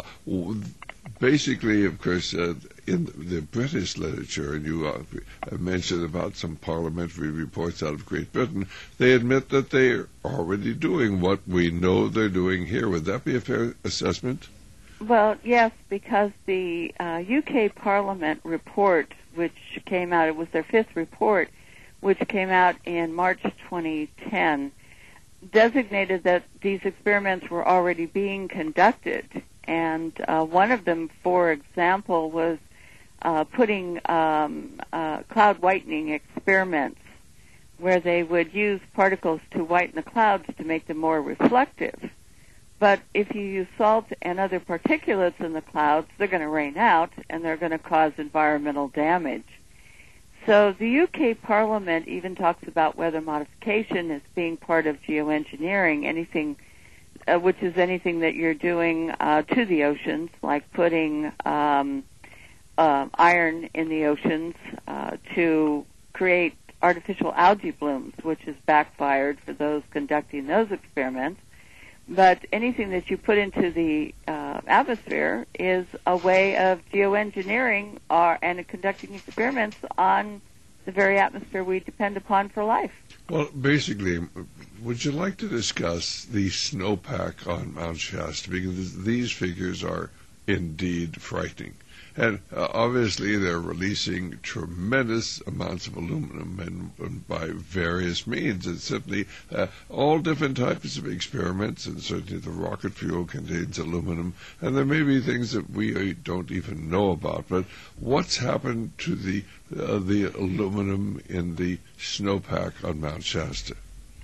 basically, of course, uh, in the British literature, and you uh, mentioned about some parliamentary reports out of Great Britain, they admit that they are already doing what we know they're doing here. Would that be a fair assessment? Well, yes, because the uh, U K Parliament report, which came out, it was their fifth report, which came out in March twenty ten, designated that these experiments were already being conducted. And uh, one of them, for example, was uh, putting um, uh, cloud whitening experiments where they would use particles to whiten the clouds to make them more reflective. But if you use salt and other particulates in the clouds, they're going to rain out and they're going to cause environmental damage. So the U K Parliament even talks about weather modification as being part of geoengineering, anything Uh, which is anything that you're doing uh, to the oceans, like putting um, uh, iron in the oceans uh, to create artificial algae blooms, which has backfired for those conducting those experiments. But anything that you put into the uh, atmosphere is a way of geoengineering our, and conducting experiments on the very atmosphere we depend upon for life. Well, basically, would you like to discuss the snowpack on Mount Shasta? Because these figures are indeed frightening. And uh, obviously they're releasing tremendous amounts of aluminum and, and by various means. It's simply uh, all different types of experiments, and certainly the rocket fuel contains aluminum, and there may be things that we uh, don't even know about. But what's happened to the uh, the aluminum in the snowpack on Mount Shasta?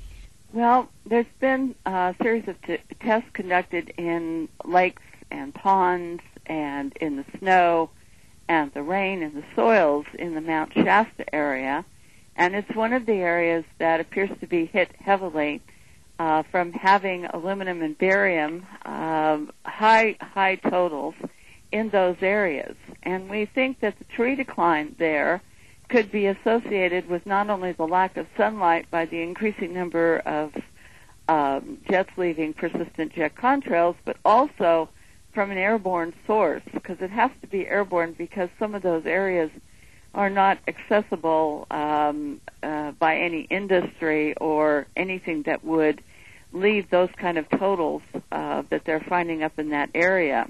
Well, there's been a series of t- tests conducted in lakes and ponds and in the snow and the rain and the soils in the Mount Shasta area. And it's one of the areas that appears to be hit heavily uh, from having aluminum and barium, um, high, high totals in those areas. And we think that the tree decline there could be associated with not only the lack of sunlight by the increasing number of um, jets leaving persistent jet contrails, but also from an airborne source, because it has to be airborne because some of those areas are not accessible um, uh, by any industry or anything that would leave those kind of totals uh, that they're finding up in that area.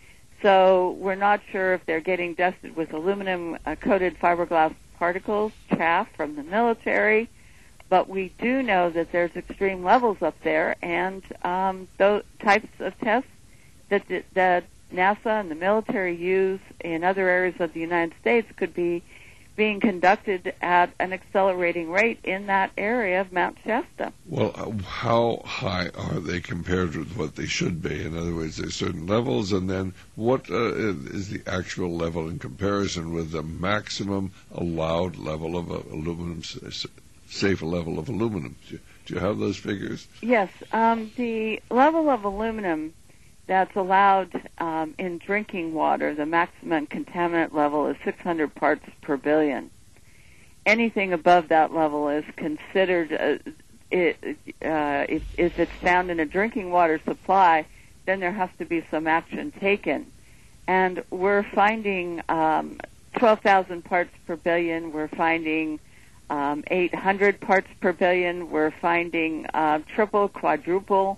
So we're not sure if they're getting dusted with aluminum-coated fiberglass particles, chaff from the military, but we do know that there's extreme levels up there, and um, those types of tests that, that NASA and the military use in other areas of the United States could be being conducted at an accelerating rate in that area of Mount Shasta. Well, uh, how high are they compared with what they should be? In other words, there's certain levels, and then what uh, is the actual level in comparison with the maximum allowed level of uh, aluminum, safe level of aluminum? Do you, do you have those figures? Yes. Um, the level of aluminum that's allowed um, in drinking water, the maximum contaminant level is six hundred parts per billion. Anything above that level is considered, uh, it, uh, if, if it's found in a drinking water supply, then there has to be some action taken. And we're finding um, twelve thousand parts per billion. We're finding um, eight hundred parts per billion. We're finding uh, triple, quadruple,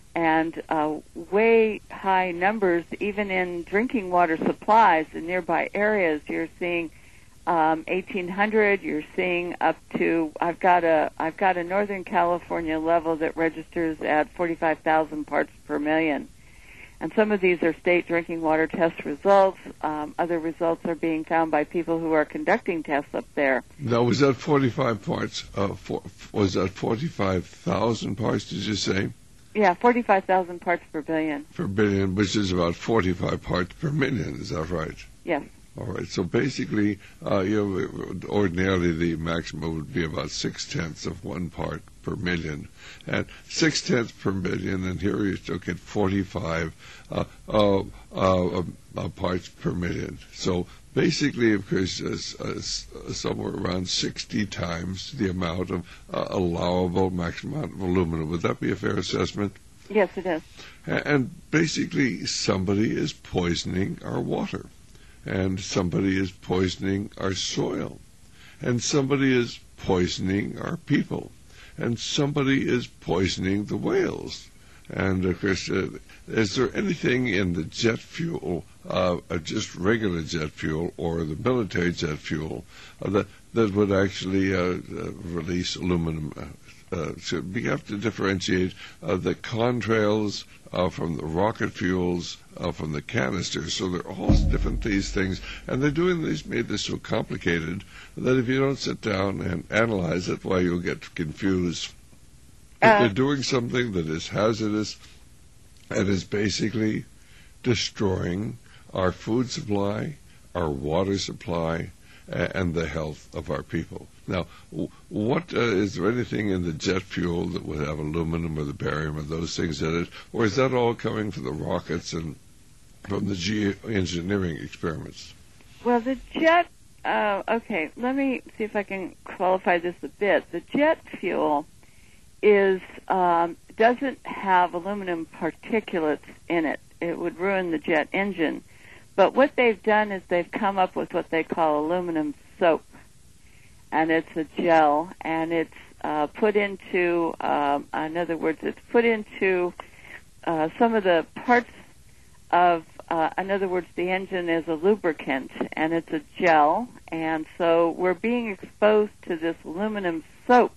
and uh, way high numbers even in drinking water supplies in nearby areas. You're seeing um, eighteen hundred. You're seeing up to I've got a I've got a Northern California level that registers at forty-five thousand parts per million. And some of these are state drinking water test results. Um, other results are being found by people who are conducting tests up there. Now, was that forty-five parts? Uh, for, was that forty-five thousand parts? Did you say? Yeah, forty-five thousand parts per billion. Per billion, which is about forty-five parts per million. Is that right? Yes. All right. So basically, uh, you know, ordinarily the maximum would be about six tenths of one part per million, and six tenths per million. And here you still get forty-five uh, uh, uh, uh, parts per million. So basically, of course, uh, uh, somewhere around sixty times the amount of uh, allowable maximum amount of aluminum. Would that be a fair assessment? Yes, it is. And basically, somebody is poisoning our water, and somebody is poisoning our soil, and somebody is poisoning our people, and somebody is poisoning the whales. And of course, uh, is there anything in the jet fuel, uh, uh, just regular jet fuel or the military jet fuel, uh, that that would actually uh, uh, release aluminum? Uh, uh, so we have to differentiate uh, the contrails uh, from the rocket fuels, uh, from the canisters. So they're all different these things, and they're doing these made this so complicated that if you don't sit down and analyze it, why you'll get confused. If Uh, they're doing something that is hazardous and is basically destroying our food supply, our water supply, a- and the health of our people. Now, w- what uh, is there anything in the jet fuel that would have aluminum or the barium or those things in it, or is that all coming from the rockets and from the geoengineering experiments? Well, the jet, uh, okay, let me see if I can qualify this a bit. The jet fuel is um, doesn't have aluminum particulates in it. It would ruin the jet engine. But what they've done is they've come up with what they call aluminum soap. And it's a gel, and it's uh, put into, um, in other words, it's put into uh, some of the parts of, uh, in other words, the engine is a lubricant, and it's a gel, and so we're being exposed to this aluminum soap,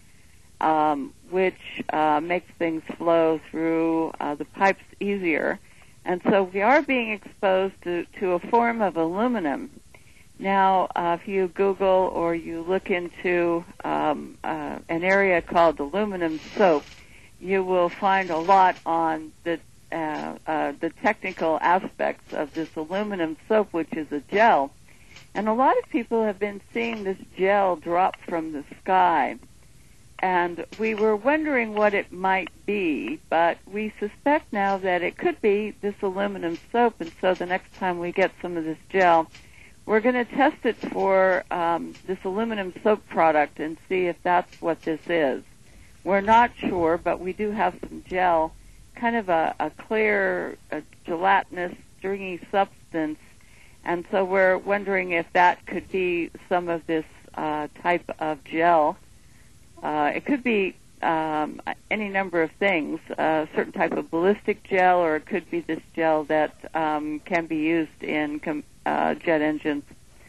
um, which uh, makes things flow through uh, the pipes easier. And so we are being exposed to, to a form of aluminum. Now, uh, if you Google or you look into um, uh, an area called aluminum soap, you will find a lot on the uh, uh, the technical aspects of this aluminum soap, which is a gel. And a lot of people have been seeing this gel drop from the sky. And we were wondering what it might be, but we suspect now that it could be this aluminum soap, and so the next time we get some of this gel, we're going to test it for um, this aluminum soap product and see if that's what this is. We're not sure, but we do have some gel, kind of a, a clear, a gelatinous, stringy substance, and so we're wondering if that could be some of this uh, type of gel. Uh, it could be um, any number of things, a certain type of ballistic gel, or it could be this gel that um, can be used in com- uh, jet engines.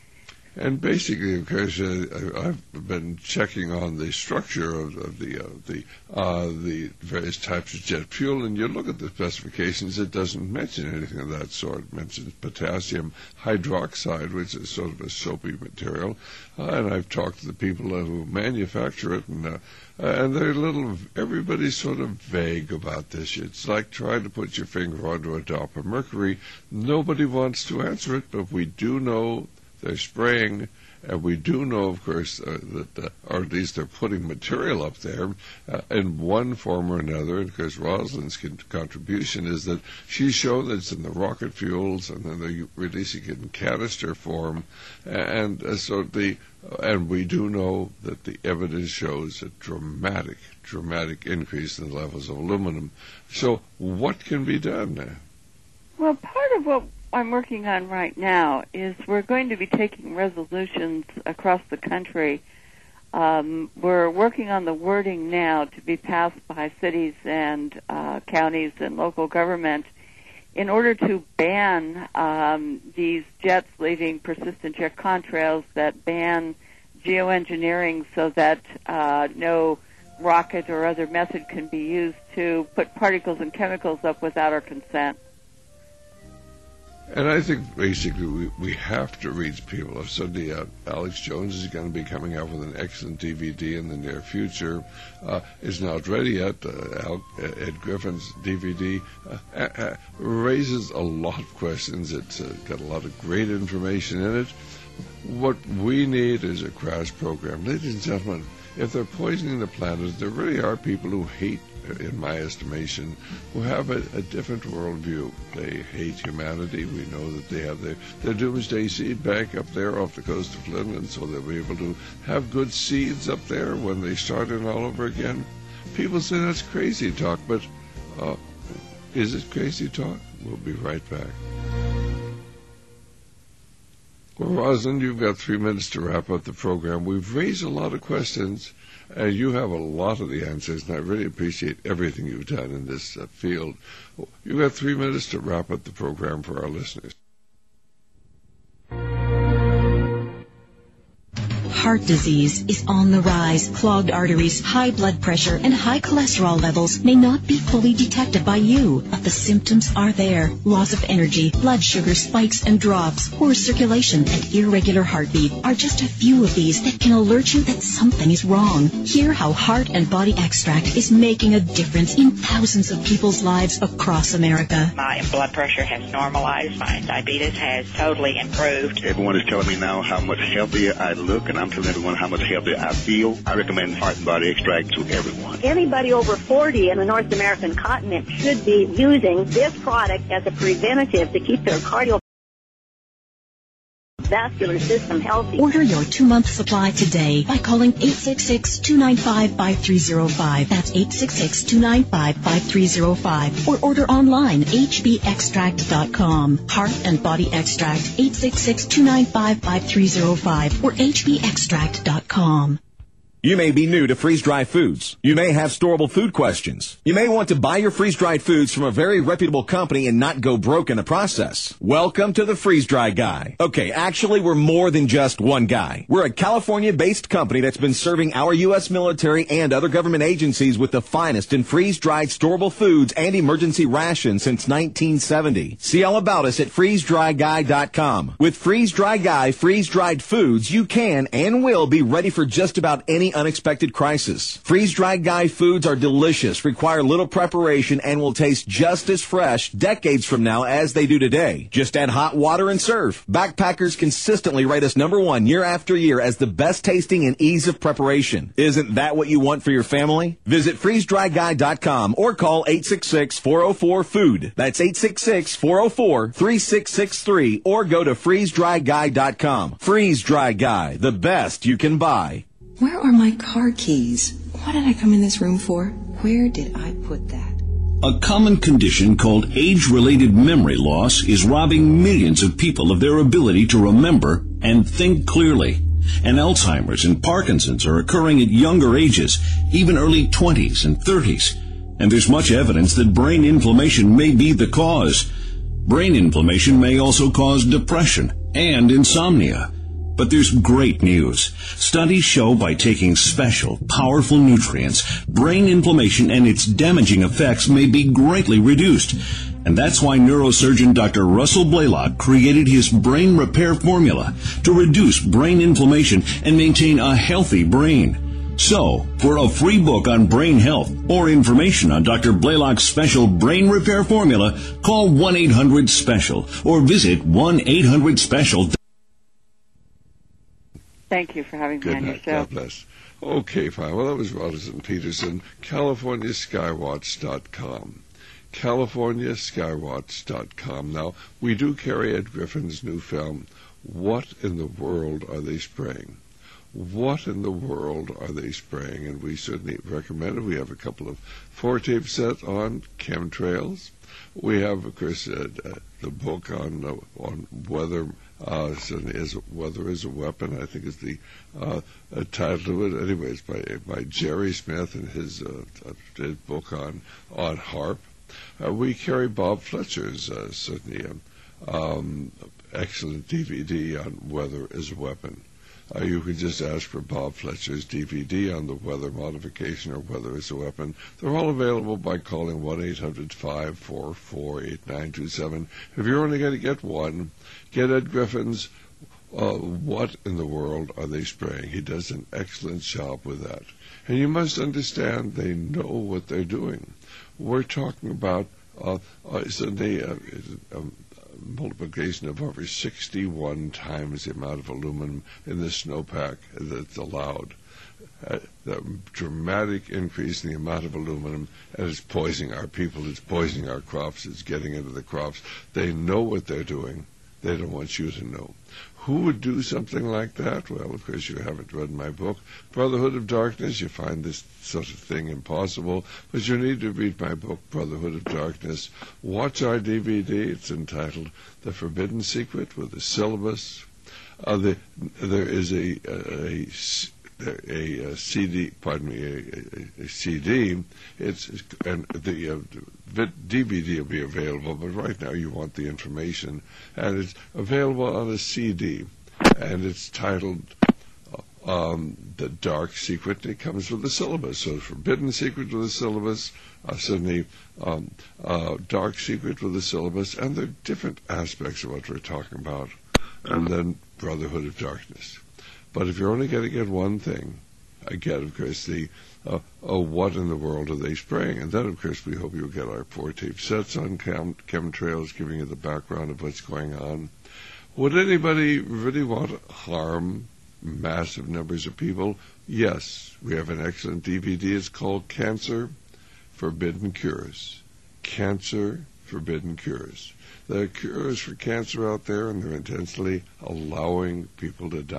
And basically, of course, uh, I've been checking on the structure of, of the uh, the uh, the various types of jet fuel, and you look at the specifications, it doesn't mention anything of that sort. It mentions potassium hydroxide, which is sort of a soapy material, uh, and I've talked to the people uh, who manufacture it, and uh, and they're a little, everybody's sort of vague about this. It's like trying to put your finger onto a drop of mercury. Nobody wants to answer it, but we do know they're spraying, and we do know, of course, uh, that, uh, or at least they're putting material up there uh, in one form or another. And of course, Rosalind's con- contribution is that she's shown that it's in the rocket fuels, and then they're releasing it in canister form. And uh, so the, uh, and we do know that the evidence shows a dramatic, dramatic increase in the levels of aluminum. So what can be done now? Well, part of what I'm working on right now is we're going to be taking resolutions across the country. Um, we're working on the wording now to be passed by cities and uh, counties and local government in order to ban um, these jets leaving persistent jet contrails, that ban geoengineering so that uh, no rocket or other method can be used to put particles and chemicals up without our consent. And I think basically we, we have to reach people. Suddenly, uh, Alex Jones is going to be coming out with an excellent D V D in the near future. Uh, it's not ready yet. Uh, Al, Ed Griffin's D V D uh, uh, raises a lot of questions. It's uh, got a lot of great information in it. What we need is a crash program. Ladies and gentlemen, if they're poisoning the planet, there really are people who hate, in my estimation, who have a, a different worldview. They hate humanity. We know that they have their, their doomsday seed bank up there off the coast of Finland, so they'll be able to have good seeds up there when they start in all over again. People say that's crazy talk, but uh, is it crazy talk? We'll be right back. Well, Rosalind, you've got three minutes to wrap up the program. We've raised a lot of questions, and you have a lot of the answers, and I really appreciate everything you've done in this uh, field. You've got three minutes to wrap up the program for our listeners. Heart disease is on the rise. Clogged arteries, high blood pressure, and high cholesterol levels may not be fully detected by you, but the symptoms are there. Loss of energy, blood sugar spikes and drops, poor circulation, and irregular heartbeat are just a few of these that can alert you that something is wrong. Hear how Heart and Body Extract is making a difference in thousands of people's lives across America. My blood pressure has normalized. My diabetes has totally improved. Everyone is telling me now how much healthier I look, and I'm telling everyone how much healthier I feel. I recommend Heart and Body Extract to everyone. Anybody over forty in the North American continent should be using this product as a preventative to keep their cardiovascular system healthy. Order your two-month supply today by calling eight six six, two nine five, five three zero five. That's eight six six, two nine five, five three zero five. Or order online, h b extract dot com. Heart and Body Extract, eight six six, two nine five, five three zero five or h b extract dot com. You may be new to freeze-dried foods. You may have storable food questions. You may want to buy your freeze-dried foods from a very reputable company and not go broke in the process. Welcome to the Freeze-Dry Guy. Okay, actually, we're more than just one guy. We're a California-based company that's been serving our U S military and other government agencies with the finest in freeze-dried storable foods and emergency rations since nineteen seventy. See all about us at freeze dry guy dot com. With Freeze-Dry Guy freeze-dried foods, you can and will be ready for just about any unexpected crisis. Freeze-Dry Guy foods are delicious, require little preparation, and will taste just as fresh decades from now as they do today. Just add hot water and serve. Backpackers consistently rate us number one year after year as the best tasting and ease of preparation. Isn't that what you want for your family? Visit freeze dry guy dot com or call eight six six, four oh four, food. That's eight six six, four oh four, three six six three or go to freeze dry guy dot com. Freeze-Dry Guy, the best you can buy. Where are my car keys? What did I come in this room for? Where did I put that? A common condition called age-related memory loss is robbing millions of people of their ability to remember and think clearly. And Alzheimer's and Parkinson's are occurring at younger ages, even early twenties and thirties. And there's much evidence that brain inflammation may be the cause. Brain inflammation may also cause depression and insomnia. But there's great news. Studies show by taking special, powerful nutrients, brain inflammation and its damaging effects may be greatly reduced. And that's why neurosurgeon Doctor Russell Blaylock created his brain repair formula to reduce brain inflammation and maintain a healthy brain. So, for a free book on brain health or information on Doctor Blaylock's special brain repair formula, call one eight hundred special or visit one eight hundred special. Thank you for having me Good on your night. show. God bless. Okay, fine. Well, that was Rogerson Peterson, California Skywatch dot com. California Skywatch dot com. Now, we do carry Ed Griffin's new film, What in the World Are They Spraying? What in the world are they spraying? And we certainly recommend it. We have a couple of four-tape sets on chemtrails. We have, of course, uh, uh, the book on uh, on weather. Uh, is Weather is a Weapon, I think is the uh, uh, title of it. Anyway, it's by by Jerry Smith and his, uh, his book on on HAARP. Uh, we carry Bob Fletcher's uh, certainly um, um, excellent D V D on Weather is a Weapon. Uh, you can just ask for Bob Fletcher's D V D on the weather modification or Weather is a Weapon. They're all available by calling one eight hundred, five four four, eight nine two seven. If you're only going to get one, get Ed Griffin's uh, What in the World Are They Spraying? He does an excellent job with that. And you must understand they know what they're doing. We're talking about uh, uh, suddenly, uh, um, multiplication of over sixty-one times the amount of aluminum in the snowpack that's allowed. Uh, the dramatic increase in the amount of aluminum, and it's poisoning our people, it's poisoning our crops, it's getting into the crops. They know what they're doing. They don't want you to know. Who would do something like that? Well, of course, you haven't read my book, Brotherhood of Darkness. You find this sort of thing impossible, but you need to read my book, Brotherhood of Darkness. Watch our D V D. It's entitled The Forbidden Secret with a syllabus. Uh, the, there is a, a, a, a C D, pardon me, a, a, a C D. It's and the uh, D V D will be available, but right now you want the information, and it's available on a C D, and it's titled um, The Dark Secret. And it comes with a syllabus, so Forbidden Secret with a syllabus, uh, suddenly um, uh, Dark Secret with a syllabus, and there are different aspects of what we're talking about, and then Brotherhood of Darkness. But if you're only going to get one thing, I get, of course, the uh, oh, what in the world are they spraying? And then, of course, we hope you'll get our four-tape sets on chem- chemtrails, giving you the background of what's going on. Would anybody really want to harm massive numbers of people? Yes. We have an excellent D V D. It's called Cancer, Forbidden Cures. Cancer, Forbidden Cures. There are cures for cancer out there, and they're intensely allowing people to die.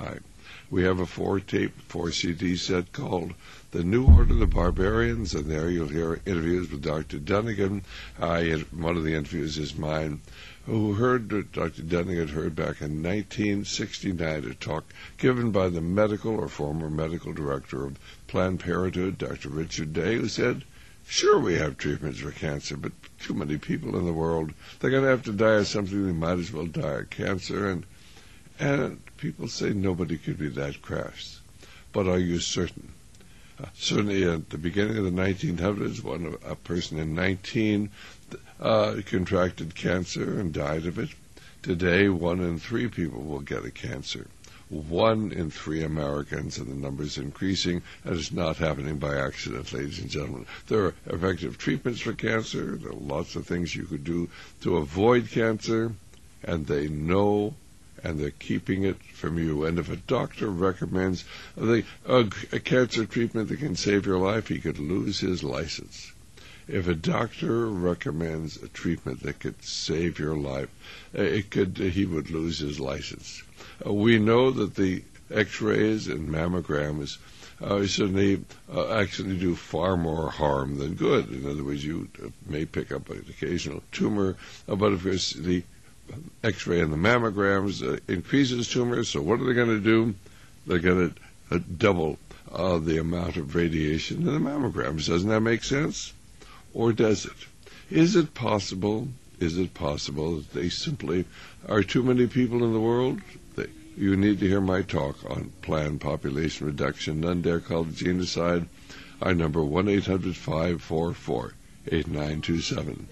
We have a four-tape, four-C D set called The New Order of the Barbarians, and there you'll hear interviews with Doctor Dunnigan. I, one of the interviews is mine, who heard, Doctor Dunnigan heard back in nineteen sixty-nine a talk given by the medical or former medical director of Planned Parenthood, Doctor Richard Day, who said, sure, we have treatments for cancer, but too many people in the world, they're going to have to die of something, they might as well die of cancer. And and people say nobody could be that crass. But are you certain? Uh, certainly at the beginning of the nineteen hundreds, one a person in nineteen uh, contracted cancer and died of it. Today, one in three people will get a cancer. One in three Americans, and the number is increasing, and it's not happening by accident, ladies and gentlemen. There are effective treatments for cancer. There are lots of things you could do to avoid cancer, and they know, and they're keeping it from you. And if a doctor recommends a, a, a cancer treatment that can save your life, he could lose his license. If a doctor recommends a treatment that could save your life, it could he would lose his license. Uh, we know that the X-rays and mammograms uh, certainly uh, actually do far more harm than good. In other words, you uh, may pick up an occasional tumor, uh, but of course the X-ray and the mammograms uh, increases tumors. So what are they going to do? They're going to uh, double uh, the amount of radiation in the mammograms. Doesn't that make sense? Or does it? Is it possible? Is it possible that they simply are too many people in the world? They, you need to hear my talk on planned population reduction. None dare call it genocide. Our number one eight hundred five four four eight nine two seven.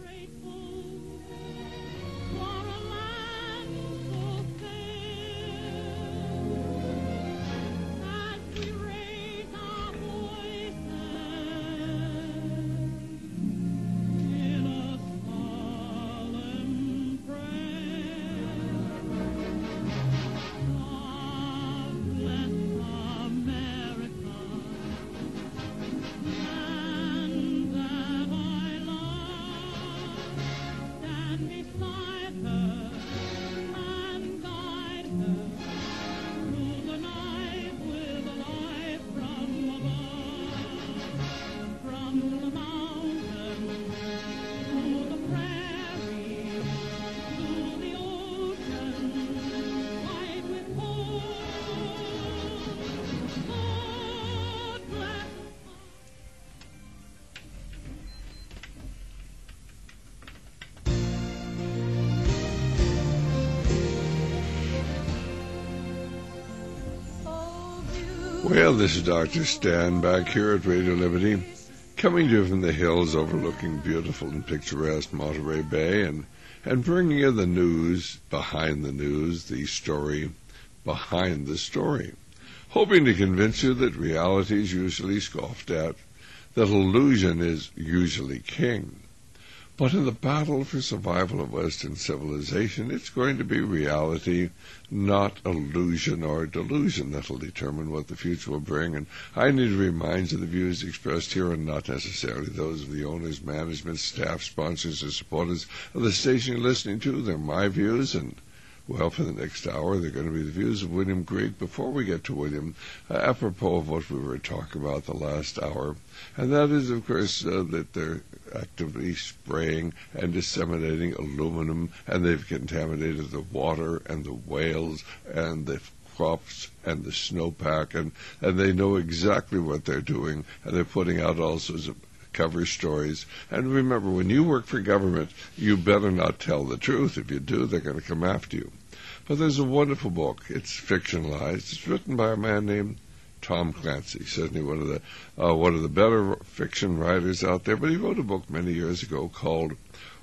Well, this is Doctor Stan back here at Radio Liberty, coming to you from the hills overlooking beautiful and picturesque Monterey Bay, and, and bringing you the news behind the news, the story behind the story, hoping to convince you that reality is usually scoffed at, that illusion is usually king. But in the battle for survival of Western civilization, it's going to be reality, not illusion or delusion, that will determine what the future will bring. And I need to remind you the views expressed here are not necessarily those of the owners, management, staff, sponsors, or supporters of the station you're listening to. They're my views, and well, for the next hour, they're going to be the views of William Grigg. Before we get to William, uh, apropos of what we were talking about the last hour, and that is, of course, uh, that they're actively spraying and disseminating aluminum, and they've contaminated the water and the whales and the crops and the snowpack, and, and they know exactly what they're doing, and they're putting out all sorts of cover stories. And remember, when you work for government, you better not tell the truth. If you do, they're going to come after you. But there's a wonderful book. It's fictionalized. It's written by a man named Tom Clancy, certainly one of the uh, one of the better fiction writers out there. But he wrote a book many years ago called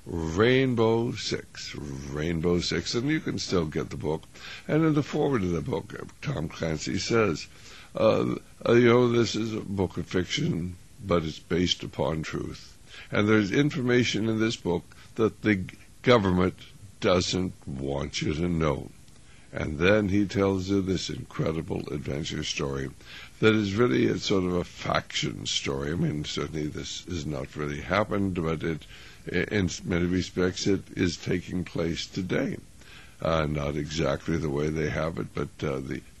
Rainbow Six. Rainbow Six, and you can still get the book. And in the foreword of the book, Tom Clancy says, uh, uh, you know, this is a book of fiction, but it's based upon truth. And there's information in this book that the government doesn't want you to know. And then he tells you this incredible adventure story that is really a sort of a faction story. I mean, certainly this has not really happened, but it, in many respects, it is taking place today. Uh, not exactly the way they have it, but uh, the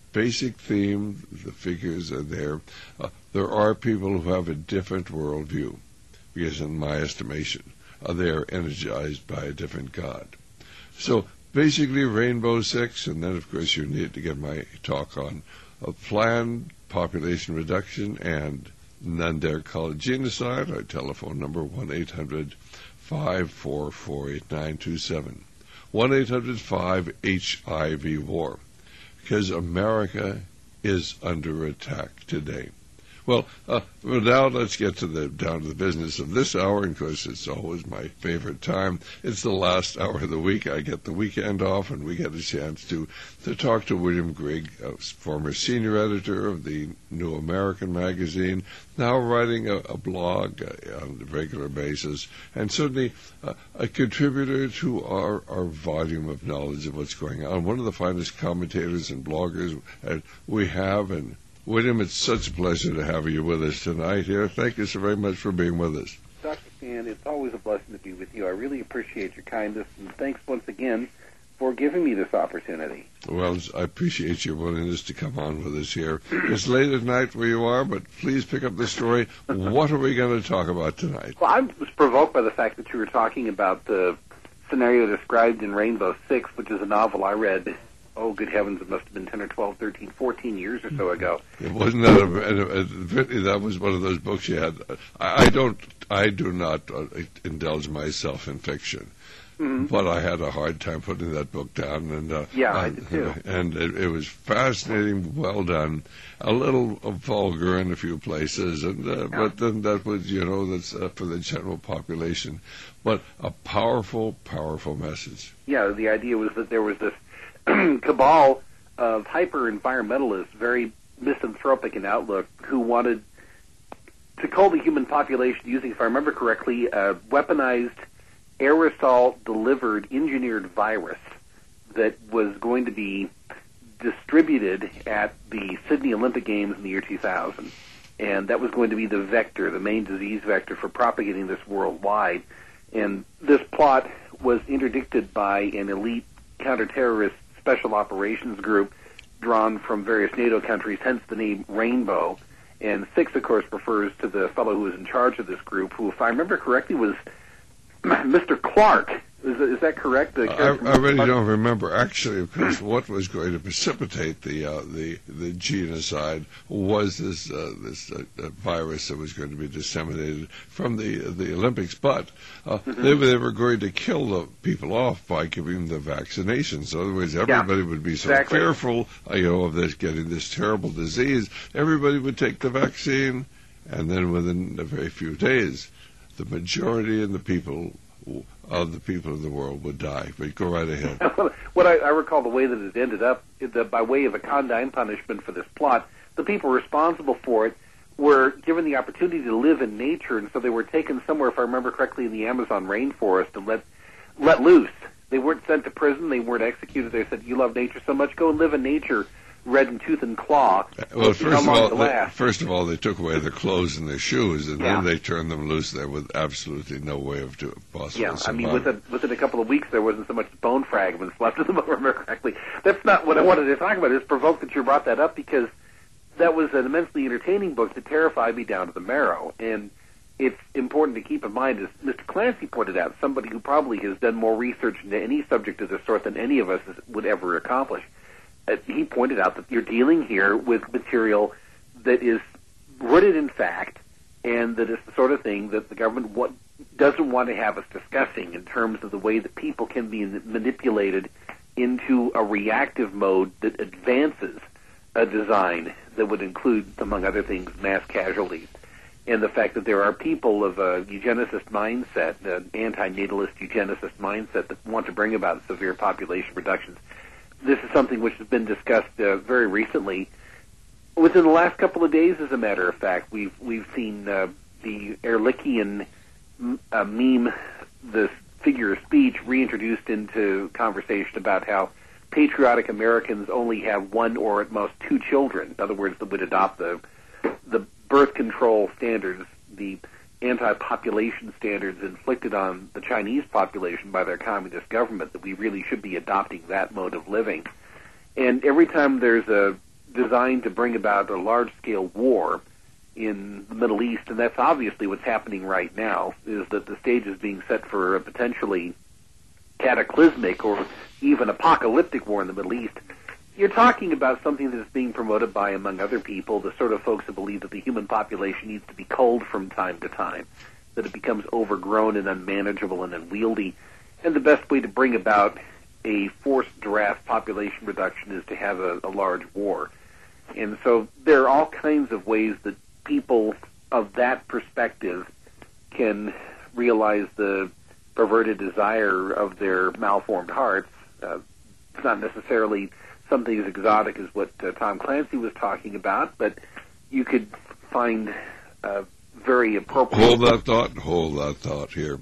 basic theme, the figures are there. Uh, there are people who have a different worldview, because in my estimation, uh, they are energized by a different God. So basically Rainbow Six, and then of course you need to get my talk on a planned population reduction and none dare call it genocide. Our telephone number one eight hundred five four four eight nine two seven. one eight hundred five H I V war. Because America is under attack today. Well, uh, well, now let's get to the down to the business of this hour, and of course it's always my favorite time. It's the last hour of the week. I get the weekend off, and we get a chance to, to talk to William Grigg, a former senior editor of the New American magazine, now writing a, a blog uh, on a regular basis, and certainly uh, a contributor to our, our volume of knowledge of what's going on. One of the finest commentators and bloggers uh, we have, and William, it's such a pleasure to have you with us tonight here. Thank you so very much for being with us. Doctor Stan, it's always a blessing to be with you. I really appreciate your kindness, and thanks once again for giving me this opportunity. Well, I appreciate your willingness to come on with us here. It's late at night where you are, but please pick up the story. What are we going to talk about tonight? Well, I was provoked by the fact that you were talking about the scenario described in Rainbow Six, which is a novel I read. Oh, good heavens, it must have been ten or twelve, thirteen, fourteen years or so ago. It wasn't that, a, a, a, that was one of those books you had. I, I don't, I do not uh, indulge myself in fiction, mm-hmm. but I had a hard time putting that book down. And uh, Yeah, I and, did too. And it, it was fascinating, well done, a little uh, vulgar in a few places, and uh, yeah. but then that was, you know, that's uh, for the general population. But a powerful, powerful message. Yeah, the idea was that there was this cabal of hyper-environmentalists, very misanthropic in outlook, who wanted to cull the human population using, if I remember correctly, a weaponized, aerosol-delivered, engineered virus that was going to be distributed at the Sydney Olympic Games in the year two thousand. And that was going to be the vector, the main disease vector for propagating this worldwide. And this plot was interdicted by an elite counterterrorist special operations group drawn from various NATO countries, hence the name Rainbow. And Six, of course, refers to the fellow who was in charge of this group, who, if I remember correctly, was Mister Clark. Is, is that correct? The I, I really Clark? don't remember. Actually, of course, what was going to precipitate the uh, the the genocide was this uh, this uh, virus that was going to be disseminated from the the Olympics. But uh, mm-hmm. they, they were going to kill the people off by giving them the vaccinations. Otherwise, everybody yeah, would be so exactly. fearful, uh, you know, of this getting this terrible disease. Everybody would take the vaccine, and then within a very few days, the majority of the people. of the people in the world would die. But go right ahead. What I, I recall, the way that it ended up, that by way of a condign punishment for this plot, the people responsible for it were given the opportunity to live in nature, and so they were taken somewhere, if I remember correctly, in the Amazon rainforest and let let loose. They weren't sent to prison. They weren't executed. They said, "You love nature so much, go and live in nature." Red in tooth and claw. Well, first of all, they, first of all, they took away their clothes and their shoes, and yeah. then they turned them loose there with absolutely no way of doing possible. Yeah, I mean, within, within a couple of weeks, there wasn't so much bone fragments left of them, if I remember correctly. That's not what I wanted to talk about. It's provoked that you brought that up, because that was an immensely entertaining book that terrified me down to the marrow. And it's important to keep in mind, as Mister Clancy pointed out, somebody who probably has done more research into any subject of this sort than any of us would ever accomplish. He pointed out that you're dealing here with material that is rooted in fact, and that is the sort of thing that the government wa- doesn't want to have us discussing in terms of the way that people can be manipulated into a reactive mode that advances a design that would include, among other things, mass casualties. And the fact that there are people of a eugenicist mindset, an anti-natalist eugenicist mindset, that want to bring about severe population reductions. This is something which has been discussed uh, very recently. Within the last couple of days, as a matter of fact, we've we've seen uh, the Ehrlichian uh, meme, the figure of speech, reintroduced into conversation about how patriotic Americans only have one or at most two children. In other words, that would adopt the the birth control standards, the anti-population standards inflicted on the Chinese population by their communist government, that we really should be adopting that mode of living. And every time there's a designed to bring about a large-scale war in the Middle East, and that's obviously what's happening right now, is that the stage is being set for a potentially cataclysmic or even apocalyptic war in the Middle East. You're talking about something that is being promoted by, among other people, the sort of folks who believe that the human population needs to be culled from time to time, that it becomes overgrown and unmanageable and unwieldy, and the best way to bring about a forced draft population reduction is to have a, a large war. And so there are all kinds of ways that people of that perspective can realize the perverted desire of their malformed hearts. Uh, it's not necessarily something as exotic as what uh, Tom Clancy was talking about, but you could find uh, very appropriate... Hold that thought, hold that thought here.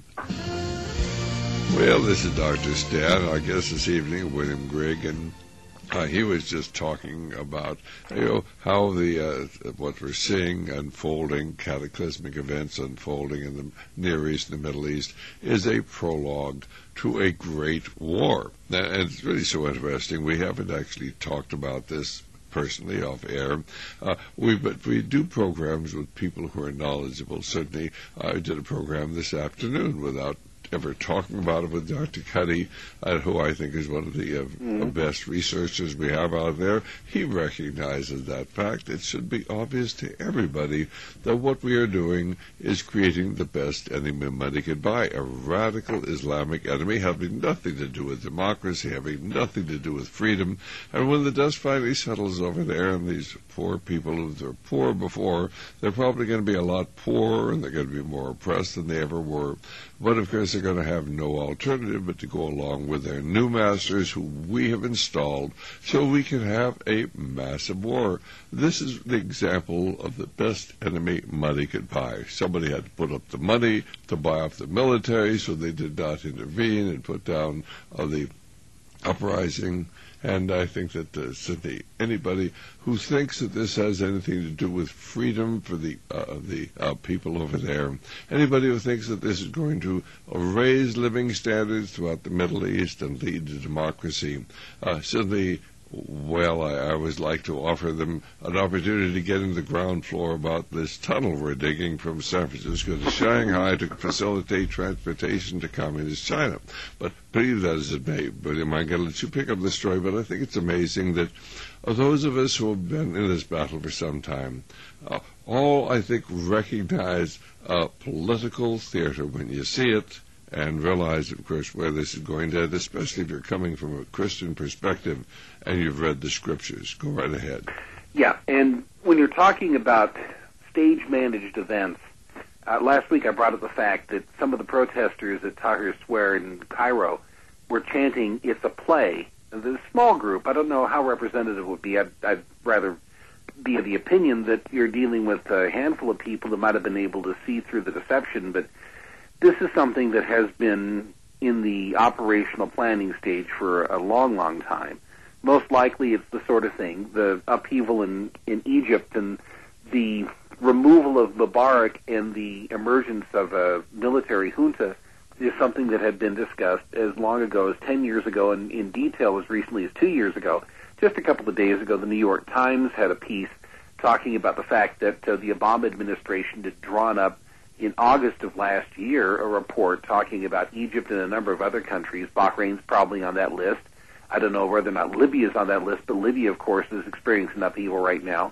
Well, this is Doctor Stan. Our guest this evening, William Grigg, and uh, he was just talking about, you know, how the uh, what we're seeing unfolding, cataclysmic events unfolding in the Near East and the Middle East, is a prologue to a great war. And it's really so interesting. We haven't actually talked about this personally off air. Uh, we but we do programs with people who are knowledgeable. Certainly, I did a program this afternoon without ever talking about it with Doctor Cuddy, uh, who I think is one of the uh, mm. best researchers we have out there. He recognizes that fact. It should be obvious to everybody that what we are doing is creating the best enemy money could buy, a radical Islamic enemy having nothing to do with democracy, having nothing to do with freedom. And when the dust finally settles over there and these poor people who were poor before, they're probably going to be a lot poorer and they're going to be more oppressed than they ever were. But of course, they're going to have no alternative but to go along with their new masters who we have installed so we can have a massive war. This is the example of the best enemy money could buy. Somebody had to put up the money to buy off the military, so they did not intervene and put down uh, the uprising. And I think that uh, Sydney, anybody who thinks that this has anything to do with freedom for the uh, the uh, people over there, anybody who thinks that this is going to raise living standards throughout the Middle East and lead to democracy, uh, Sydney, well, I, I always like to offer them an opportunity to get into the ground floor about this tunnel we're digging from San Francisco to Shanghai to facilitate transportation to communist China. But believe that as it may, William, I'm going to let you pick up the story, but I think it's amazing that uh, those of us who have been in this battle for some time, uh, all, I think, recognize uh, political theater when you see it, and realize, of course, where this is going to end, especially if you're coming from a Christian perspective and you've read the scriptures. Go right ahead. Yeah, and when you're talking about stage-managed events, uh, last week I brought up the fact that some of the protesters at Tahrir Square in Cairo were chanting, "It's a play." And the small group, I don't know how representative it would be. I'd, I'd rather be of the opinion that you're dealing with a handful of people that might have been able to see through the deception, but this is something that has been in the operational planning stage for a long, long time. Most likely it's the sort of thing, the upheaval in, in Egypt and the removal of Mubarak and the emergence of a military junta is something that had been discussed as long ago as ten years ago and in detail as recently as two years ago. Just a couple of days ago, the New York Times had a piece talking about the fact that uh, the Obama administration had drawn up in August of last year a report talking about Egypt and a number of other countries. Bahrain's probably on that list. I don't know whether or not Libya is on that list, but Libya, of course, is experiencing upheaval right now.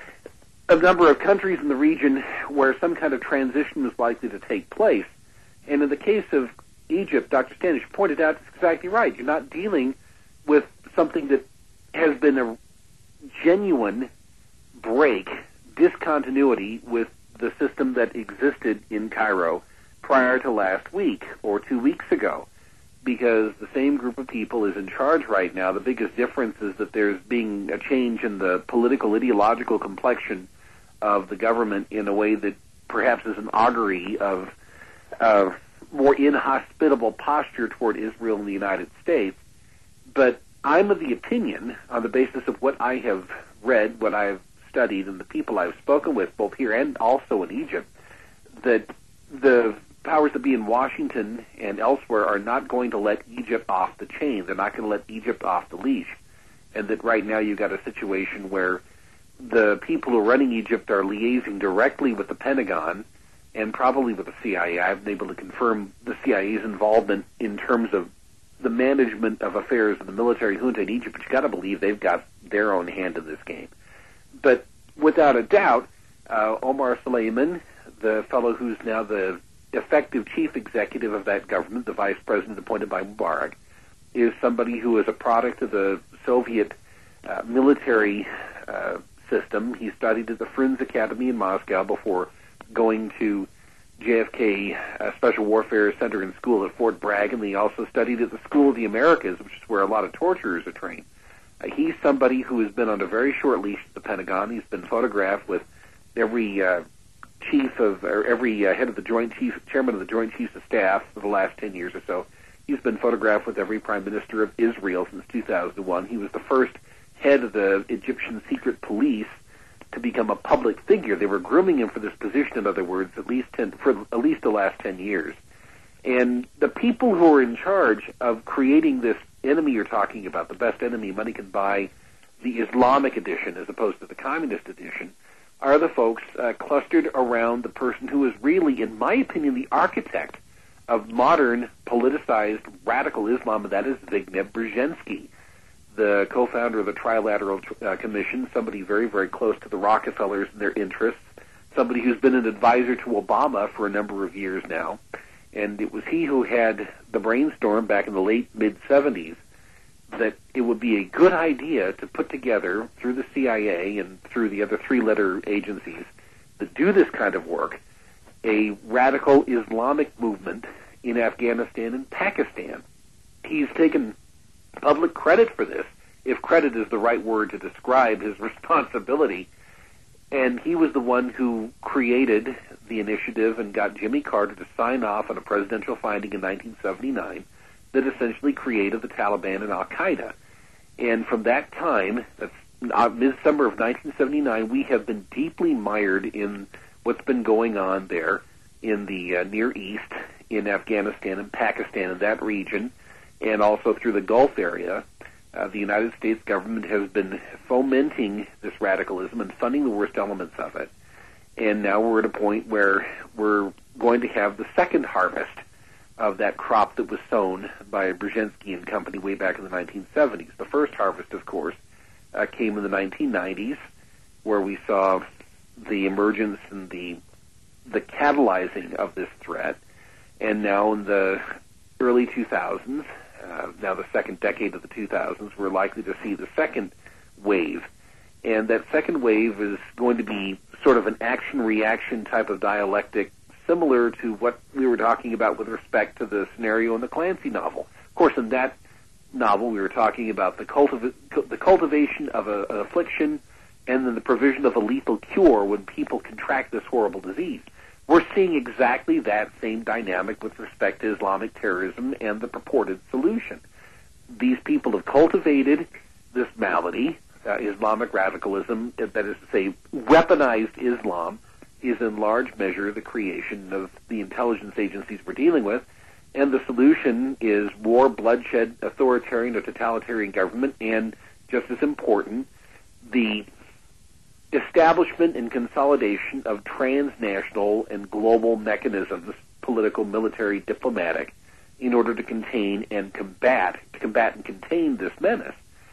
A number of countries in the region where some kind of transition is likely to take place. And in the case of Egypt, Doctor Standish pointed out it's exactly right. You're not dealing with something that has been a genuine break, discontinuity with the system that existed in Cairo prior to last week or two weeks ago, because the same group of people is in charge right now. The biggest difference is that there's being a change in the political, ideological complexion of the government in a way that perhaps is an augury of uh, more inhospitable posture toward Israel and the United States. But I'm of the opinion, on the basis of what I have read, what I have studied, and the people I've spoken with, both here and also in Egypt, that the powers that be in Washington and elsewhere are not going to let Egypt off the chain. They're not going to let Egypt off the leash. and that right now you've got a situation where the people who are running Egypt are liaising directly with the Pentagon and probably with the C I A. I've been able to confirm the C I A's involvement in terms of the management of affairs of the military junta in Egypt, but you've got to believe they've got their own hand in this game. But without a doubt, uh, Omar Suleiman, the fellow who's now the effective chief executive of that government, the vice president appointed by Mubarak, is somebody who is a product of the Soviet uh, military uh, system. He studied at the Frunze Academy in Moscow before going to J F K uh, Special Warfare Center and School at Fort Bragg, and he also studied at the School of the Americas, which is where a lot of torturers are trained. Uh, he's somebody who has been on a very short leash at the Pentagon. He's been photographed with every uh, chief of, or every uh, head of the Joint Chief, chairman of the Joint Chiefs of Staff for the last ten years or so. He's been photographed with every prime minister of Israel since two thousand one. He was the first head of the Egyptian secret police to become a public figure. They were grooming him for this position, in other words, at least ten, for at least the last ten years. And the people who are in charge of creating this enemy you're talking about, the best enemy money can buy, the Islamic edition as opposed to the communist edition, are the folks uh, clustered around the person who is really, in my opinion, the architect of modern politicized radical Islam, and that is Zbigniew Brzezinski, the co-founder of the Trilateral uh, Commission, somebody very, very close to the Rockefellers and their interests, somebody who's been an advisor to Obama for a number of years now. And it was he who had the brainstorm back in the late mid-seventies that it would be a good idea to put together, through the C I A and through the other three-letter agencies that do this kind of work, a radical Islamic movement in Afghanistan and Pakistan. He's taken public credit for this, if credit is the right word to describe his responsibility. And he was the one who created the initiative and got Jimmy Carter to sign off on a presidential finding in nineteen seventy-nine that essentially created the Taliban and Al-Qaeda. And from that time, that's uh, mid-summer of nineteen seventy-nine, we have been deeply mired in what's been going on there in the uh, Near East, in Afghanistan and Pakistan, in that region, and also through the Gulf area. Uh, the United States government has been fomenting this radicalism and funding the worst elements of it. And now we're at a point where we're going to have the second harvest of that crop that was sown by Brzezinski and company way back in the nineteen seventies. The first harvest, of course, uh, came in the nineteen nineties, where we saw the emergence and the the catalyzing of this threat. And now in the early two thousands, uh, now the second decade of the two thousands, we're likely to see the second wave. And that second wave is going to be sort of an action-reaction type of dialectic, similar to what we were talking about with respect to the scenario in the Clancy novel. Of course, in that novel, we were talking about the, cultiv- the cultivation of a, an affliction and then the provision of a lethal cure when people contract this horrible disease. We're seeing exactly that same dynamic with respect to Islamic terrorism and the purported solution. These people have cultivated this malady, uh, Islamic radicalism, that is to say, weaponized Islam, is in large measure the creation of the intelligence agencies we're dealing with, and the solution is war, bloodshed, authoritarian or totalitarian government, and, just as important, the establishment and consolidation of transnational and global mechanisms, political, military, diplomatic, in order to contain and combat, to combat and contain this menace.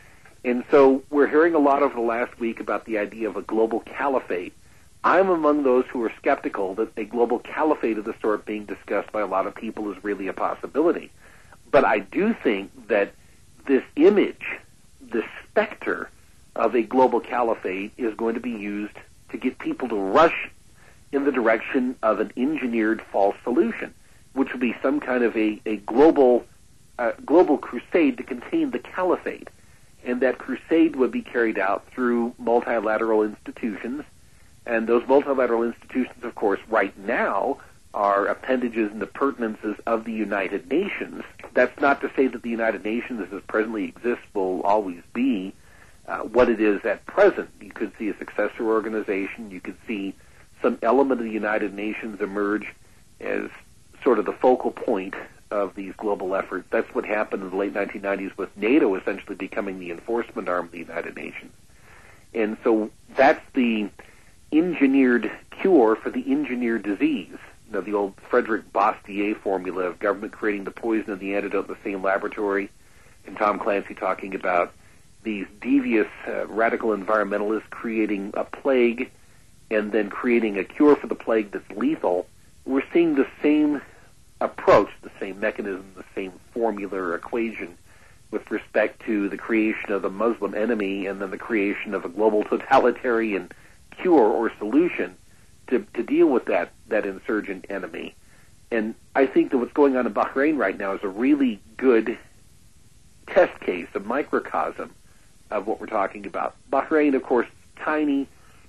And so we're hearing a lot over the last week about the idea of a global caliphate. I'm among those who are skeptical that a global caliphate of the sort being discussed by a lot of people is really a possibility. But I do think that this image, this specter of a global caliphate, is going to be used to get people to rush in the direction of an engineered false solution, which would be some kind of a, a global uh, global crusade to contain the caliphate. And that crusade would be carried out through multilateral institutions. And those multilateral institutions, of course, right now are appendages and appurtenances of the United Nations. That's not to say that the United Nations, as it presently exists, will always be uh, what it is at present. You could see a successor organization. You could see some element of the United Nations emerge as sort of the focal point of these global efforts. That's what happened in the late nineteen nineties with NATO essentially becoming the enforcement arm of the United Nations. And so that's the engineered cure for the engineered disease. You know, the old Frederick Bastiat formula of government creating the poison and the antidote in the same laboratory, and Tom Clancy talking about these devious uh, radical environmentalists creating a plague and then creating a cure for the plague that's lethal. We're seeing the same approach, the same mechanism, the same formula or equation with respect to the creation of the Muslim enemy and then the creation of a global totalitarian cure or solution to, to deal with that, that insurgent enemy. And I think that what's going on in Bahrain right now is a really good test case, a microcosm of what we're talking about. Bahrain, of course, tiny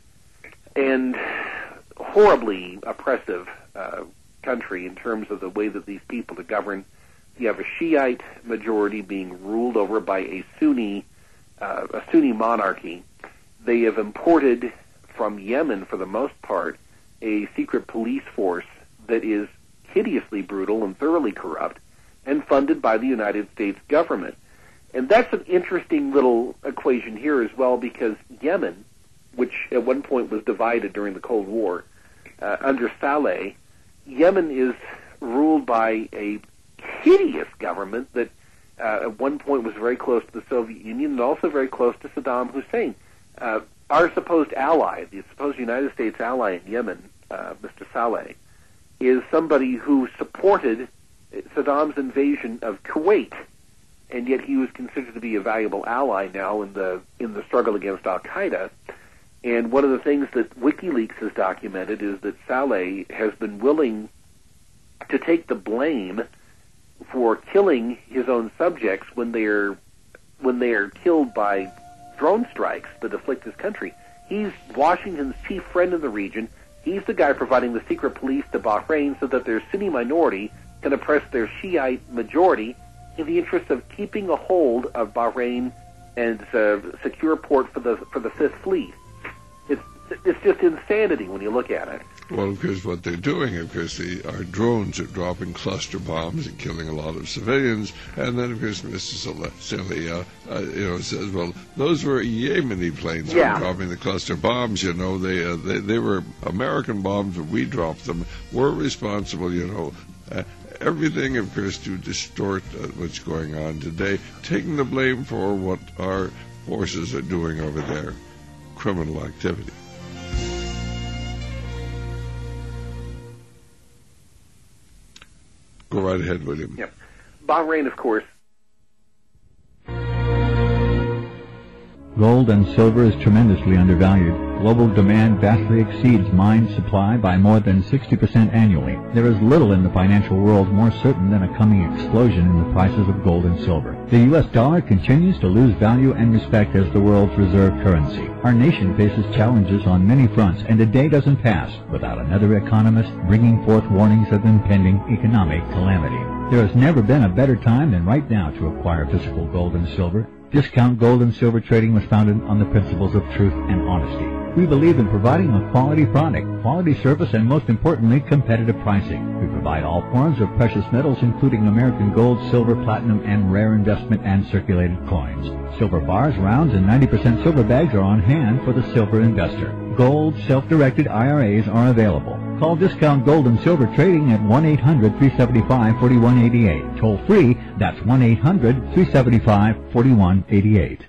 and horribly oppressive uh, country in terms of the way that these people are governed. You have a Shiite majority being ruled over by a Sunni, uh, a Sunni monarchy. They have imported from Yemen, for the most part, a secret police force that is hideously brutal and thoroughly corrupt and funded by the United States government. And that's an interesting little equation here as well, because Yemen, which at one point was divided during the Cold War, uh, under Saleh, Yemen is ruled by a hideous government that uh, at one point was very close to the Soviet Union and also very close to Saddam Hussein. Uh, our supposed ally, the supposed United States ally in Yemen, uh, Mister Saleh, is somebody who supported Saddam's invasion of Kuwait, and yet he was considered to be a valuable ally now in the in the struggle against Al-Qaeda. And one of the things that WikiLeaks has documented is that Saleh has been willing to take the blame for killing his own subjects when they're when they are killed by drone strikes that afflict his country. He's Washington's chief friend in the region. He's the guy providing the secret police to Bahrain so that their Sunni minority can oppress their Shiite majority in the interest of keeping a hold of Bahrain and uh, secure port for the for the Fifth Fleet. It's it's just insanity when you look at it. Well, because what they're doing, of course, the, our drones are dropping cluster bombs and killing a lot of civilians. And then, of course, Mister Silly, uh, uh, you know, says, well, those were Yemeni planes yeah. were dropping the cluster bombs. You know, they, uh, they they were American bombs, but we dropped them. We're responsible, you know. Uh, everything, of course, to distort uh, what's going on today, taking the blame for what our forces are doing over there, criminal activity. Go right ahead, William. Yep. Bahrain, of course. Gold and silver is tremendously undervalued. Global demand vastly exceeds mine supply by more than sixty percent annually. There is little in the financial world more certain than a coming explosion in the prices of gold and silver. The U S dollar continues to lose value and respect as the world's reserve currency. Our nation faces challenges on many fronts, and a day doesn't pass without another economist bringing forth warnings of impending economic calamity. There has never been a better time than right now to acquire physical gold and silver. Discount Gold and Silver Trading was founded on the principles of truth and honesty. We believe in providing a quality product, quality service, and most importantly, competitive pricing. We provide all forms of precious metals, including American gold, silver, platinum, and rare investment and circulated coins. Silver bars, rounds, and ninety percent silver bags are on hand for the silver investor. Gold self-directed I R As are available. Call Discount Gold and Silver Trading at one eight hundred, three seven five, four one eight eight. Toll free, that's one eight hundred, three seven five, four one eight eight.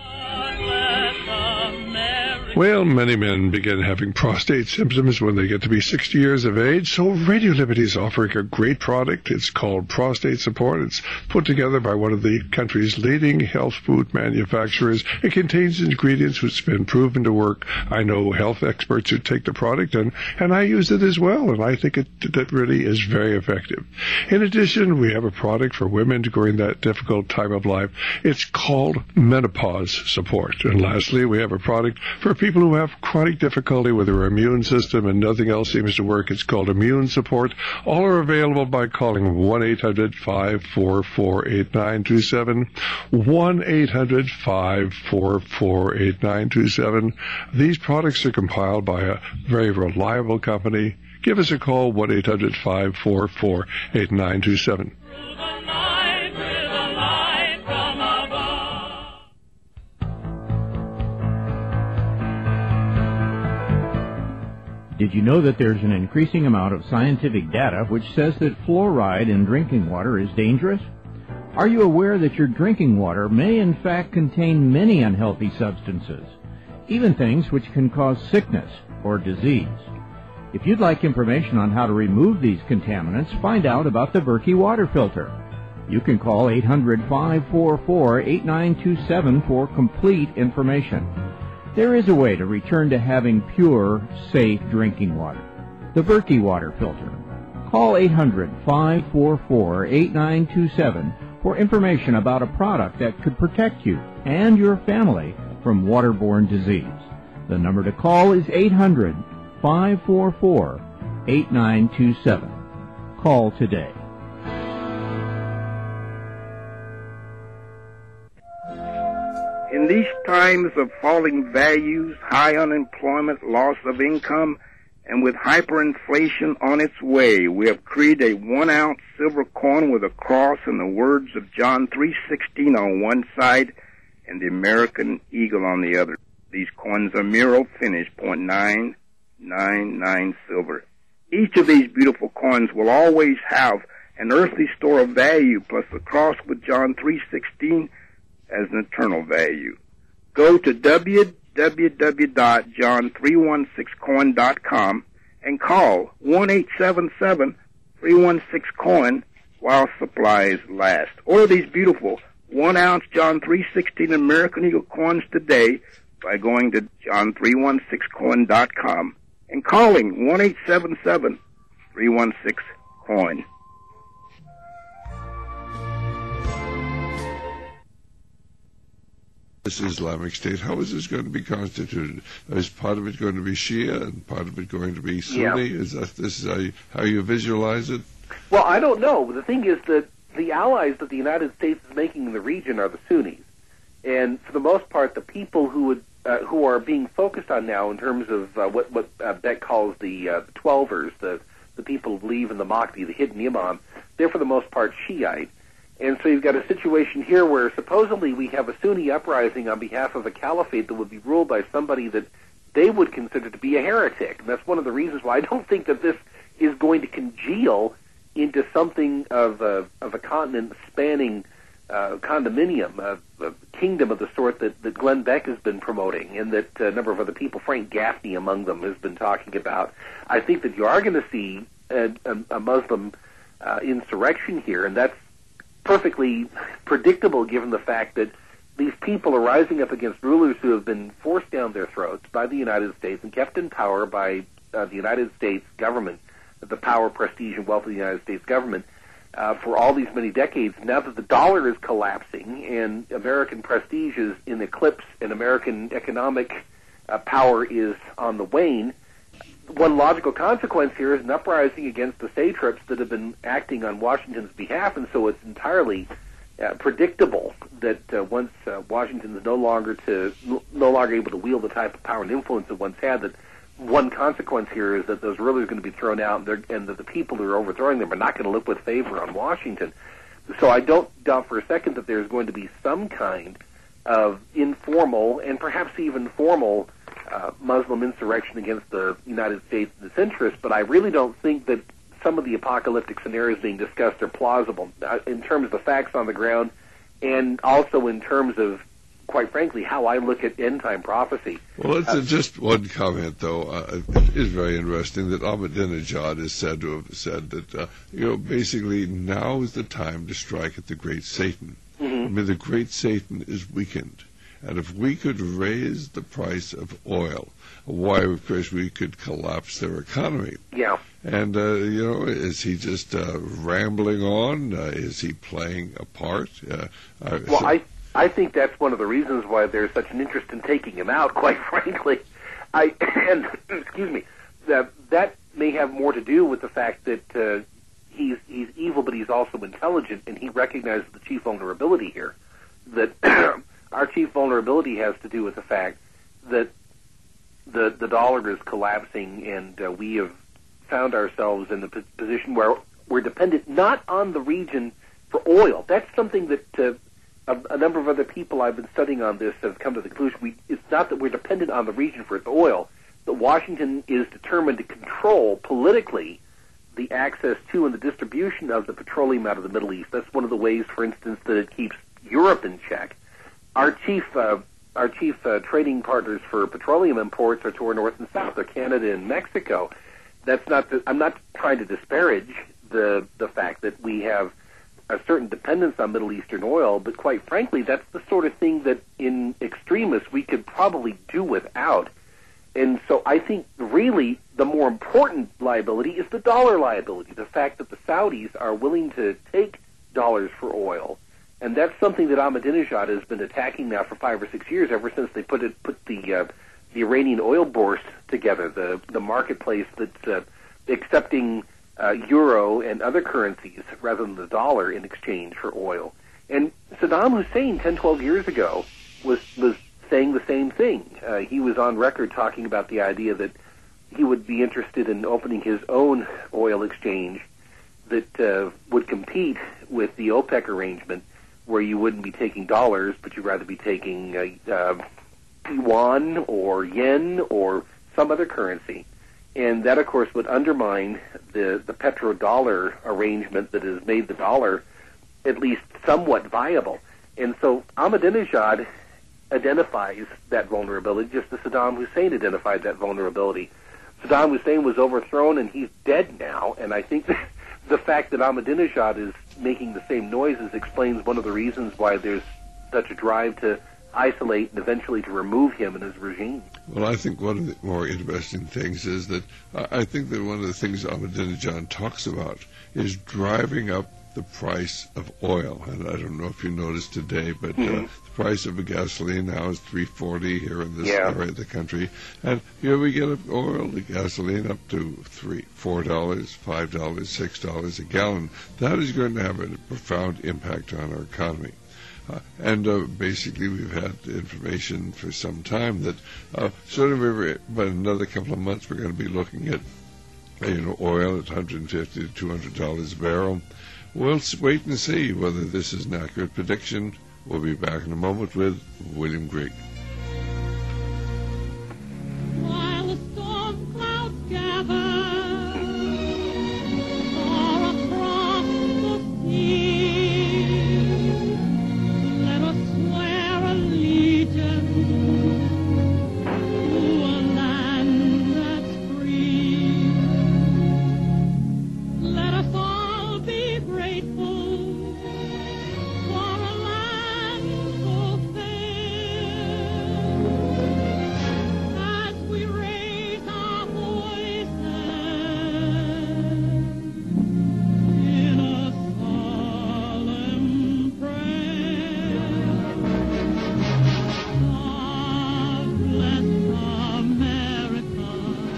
Well, many men begin having prostate symptoms when they get to be sixty years of age, so Radio Liberty is offering a great product. It's called Prostate Support. It's put together by one of the country's leading health food manufacturers. It contains ingredients which have been proven to work. I know health experts who take the product, and, and I use it as well, and I think it, it really is very effective. In addition, we have a product for women during that difficult time of life. It's called Menopause Support. And lastly, we have a product for people People who have chronic difficulty with their immune system and nothing else seems to work. It's called Immune Support. All are available by calling one eight hundred, five four four, eight nine two seven, one eight hundred, five four four, eight nine two seven. These products are compiled by a very reliable company. Give us a call, one eight hundred, five four four, eight nine two seven. Did you know that there's an increasing amount of scientific data which says that fluoride in drinking water is dangerous? Are you aware that your drinking water may in fact contain many unhealthy substances, even things which can cause sickness or disease? If you'd like information on how to remove these contaminants, find out about the Berkey water filter. You can call eight hundred, five four four, eight nine two seven for complete information. There is a way to return to having pure, safe drinking water. The Berkey water filter. Call eight hundred, five four four, eight nine two seven for information about a product that could protect you and your family from waterborne disease. The number to call is eight hundred, five four four, eight nine two seven. Call today. In these times of falling values, high unemployment, loss of income, and with hyperinflation on its way, we have created a one-ounce silver coin with a cross and the words of John three sixteen on one side and the American eagle on the other. These coins are Miro finished, point nine nine nine silver. Each of these beautiful coins will always have an earthly store of value plus the cross with John three sixteen as an eternal value. Go to w w w dot john three one six coin dot com and call one eight seven seven, three one six coin while supplies last. Order these beautiful one-ounce John three sixteen American Eagle coins today by going to john three one six coin dot com and calling one eight seven seven, three one six coin. This Islamic State, how is this going to be constituted? Is part of it going to be Shia and part of it going to be Sunni? Yeah. Is that this is how you, how you visualize it? Well, I don't know. The thing is that the allies that the United States is making in the region are the Sunnis, and for the most part, the people who would uh, who are being focused on now in terms of uh, what what uh, Beck calls the uh, the Twelvers, the the people who believe in the Mahdi, the hidden Imam, they're for the most part Shiite. And so you've got a situation here where supposedly we have a Sunni uprising on behalf of a caliphate that would be ruled by somebody that they would consider to be a heretic. And that's one of the reasons why I don't think that this is going to congeal into something of a, of a continent-spanning uh, condominium, a, a kingdom of the sort that, that Glenn Beck has been promoting and that a number of other people, Frank Gaffney among them, has been talking about. I think that you are going to see a, a, a Muslim uh, insurrection here, and that's perfectly predictable given the fact that these people are rising up against rulers who have been forced down their throats by the United States and kept in power by uh, the United States government, the power, prestige, and wealth of the United States government uh, for all these many decades. Now that the dollar is collapsing and American prestige is in eclipse and American economic uh, power is on the wane, one logical consequence here is an uprising against the satraps that have been acting on Washington's behalf, and so it's entirely uh, predictable that uh, once uh, Washington is no longer to no longer able to wield the type of power and influence it once had, that one consequence here is that those rulers are going to be thrown out, and, and that the people who are overthrowing them are not going to look with favor on Washington. So I don't doubt for a second that there's going to be some kind of informal and perhaps even formal Uh, Muslim insurrection against the United States and its interests, but I really don't think that some of the apocalyptic scenarios being discussed are plausible uh, in terms of the facts on the ground and also in terms of, quite frankly, how I look at end-time prophecy. Well, it's uh, just one comment, though. Uh, it is very interesting that Ahmadinejad is said to have said that, uh, you know, basically now is the time to strike at the great Satan. Mm-hmm. I mean, the great Satan is weakened. And if we could raise the price of oil, why, of course, we could collapse their economy. Yeah. And, uh, you know, is he just uh, rambling on? Uh, is he playing a part? Uh, uh, well, so I I think that's one of the reasons why there's such an interest in taking him out, quite frankly. I and, excuse me, that, that may have more to do with the fact that uh, he's, he's evil, but he's also intelligent, and he recognizes the chief vulnerability here, that our chief vulnerability has to do with the fact that the the dollar is collapsing, and uh, we have found ourselves in the p- position where we're dependent not on the region for oil. That's something that uh, a, a number of other people I've been studying on this have come to the conclusion. We, it's not that we're dependent on the region for its oil, but Washington is determined to control politically the access to and the distribution of the petroleum out of the Middle East. That's one of the ways, for instance, that it keeps Europe in check. Our chief uh, our chief uh, trading partners for petroleum imports are to our north and south. They're Canada and Mexico. That's not. The, I'm not trying to disparage the the fact that we have a certain dependence on Middle Eastern oil, but quite frankly, that's the sort of thing that in extremis we could probably do without. And so I think really the more important liability is the dollar liability, the fact that the Saudis are willing to take dollars for oil. And that's something that Ahmadinejad has been attacking now for five or six years, ever since they put it, put the uh, the Iranian oil bourse together, the the marketplace that's uh, accepting uh, euro and other currencies rather than the dollar in exchange for oil. And Saddam Hussein, ten, twelve years ago, was was saying the same thing. Uh, he was on record talking about the idea that he would be interested in opening his own oil exchange that uh, would compete with the OPEC arrangement, where you wouldn't be taking dollars, but you'd rather be taking uh, uh, yuan or yen or some other currency. And that, of course, would undermine the, the petrodollar arrangement that has made the dollar at least somewhat viable. And so Ahmadinejad identifies that vulnerability, just as Saddam Hussein identified that vulnerability. Saddam Hussein was overthrown, and he's dead now, and I think that the fact that Ahmadinejad is making the same noises explains one of the reasons why there's such a drive to isolate and eventually to remove him and his regime. Well, I think one of the more interesting things is that uh, I think that one of the things Ahmadinejad talks about is driving up the price of oil. And I don't know if you noticed today, but mm-hmm. uh, the price of a gasoline now is three forty here in this yeah. area of the country. And here we get oil, the gasoline up to three, four dollars, five dollars, six dollars a gallon. That is going to have a profound impact on our economy. Uh, and uh, basically, we've had information for some time that uh, sort of every, but another couple of months, we're going to be looking at, you know, oil at one hundred fifty to two hundred dollars a barrel. We'll wait and see whether this is an accurate prediction. We'll be back in a moment with William Grigg. While the storm clouds gather far across the sea, let us swear allegiance to a land that's free. Let us all be grateful for a land so fair, as we raise our voices in a solemn prayer. God bless America,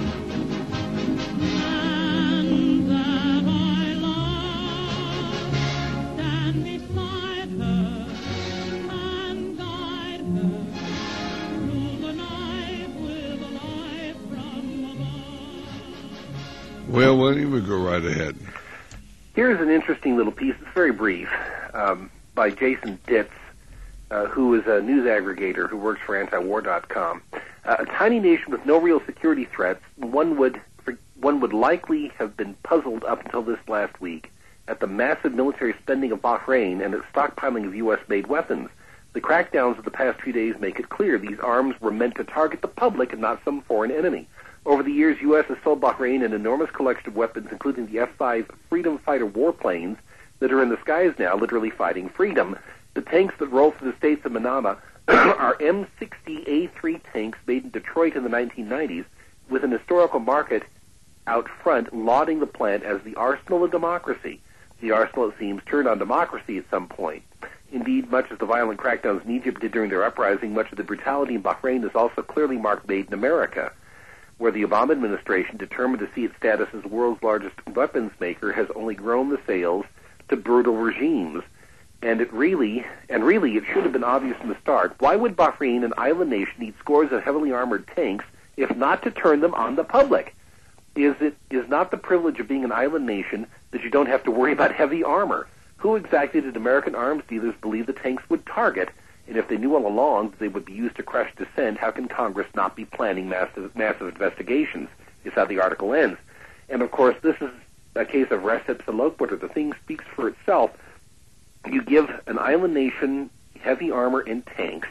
land that I love. Stand beside her and guide her through the night with a light from above. Well, William, we go right ahead. Here's an interesting little piece. It's very brief, um, by Jason Ditz, uh, who is a news aggregator who works for anti-war dot com. Uh, a tiny nation with no real security threats, one would one would likely have been puzzled up until this last week at the massive military spending of Bahrain and its stockpiling of U S-made weapons. The crackdowns of the past few days make it clear these arms were meant to target the public and not some foreign enemy. Over the years, U S has sold Bahrain an enormous collection of weapons, including the F five Freedom Fighter warplanes that are in the skies now, literally fighting freedom. The tanks that roll through the states of Manama are M sixty A three tanks made in Detroit in the nineteen nineties, with an historical market out front lauding the plant as the arsenal of democracy. The arsenal, it seems, turned on democracy at some point. Indeed, much as the violent crackdowns in Egypt did during their uprising, much of the brutality in Bahrain is also clearly marked made in America, where the Obama administration, determined to see its status as the world's largest weapons maker, has only grown the sales to brutal regimes. And it really, and really, it should have been obvious from the start. Why would Bahrain, an island nation, need scores of heavily armored tanks, if not to turn them on the public? Is it is not the privilege of being an island nation that you don't have to worry about heavy armor? Who exactly did American arms dealers believe the tanks would target? And if they knew all along that they would be used to crush dissent, how can Congress not be planning massive, massive investigations? Is how the article ends. And, of course, this is a case of res ipsa loquitur. The thing speaks for itself. You give an island nation heavy armor and tanks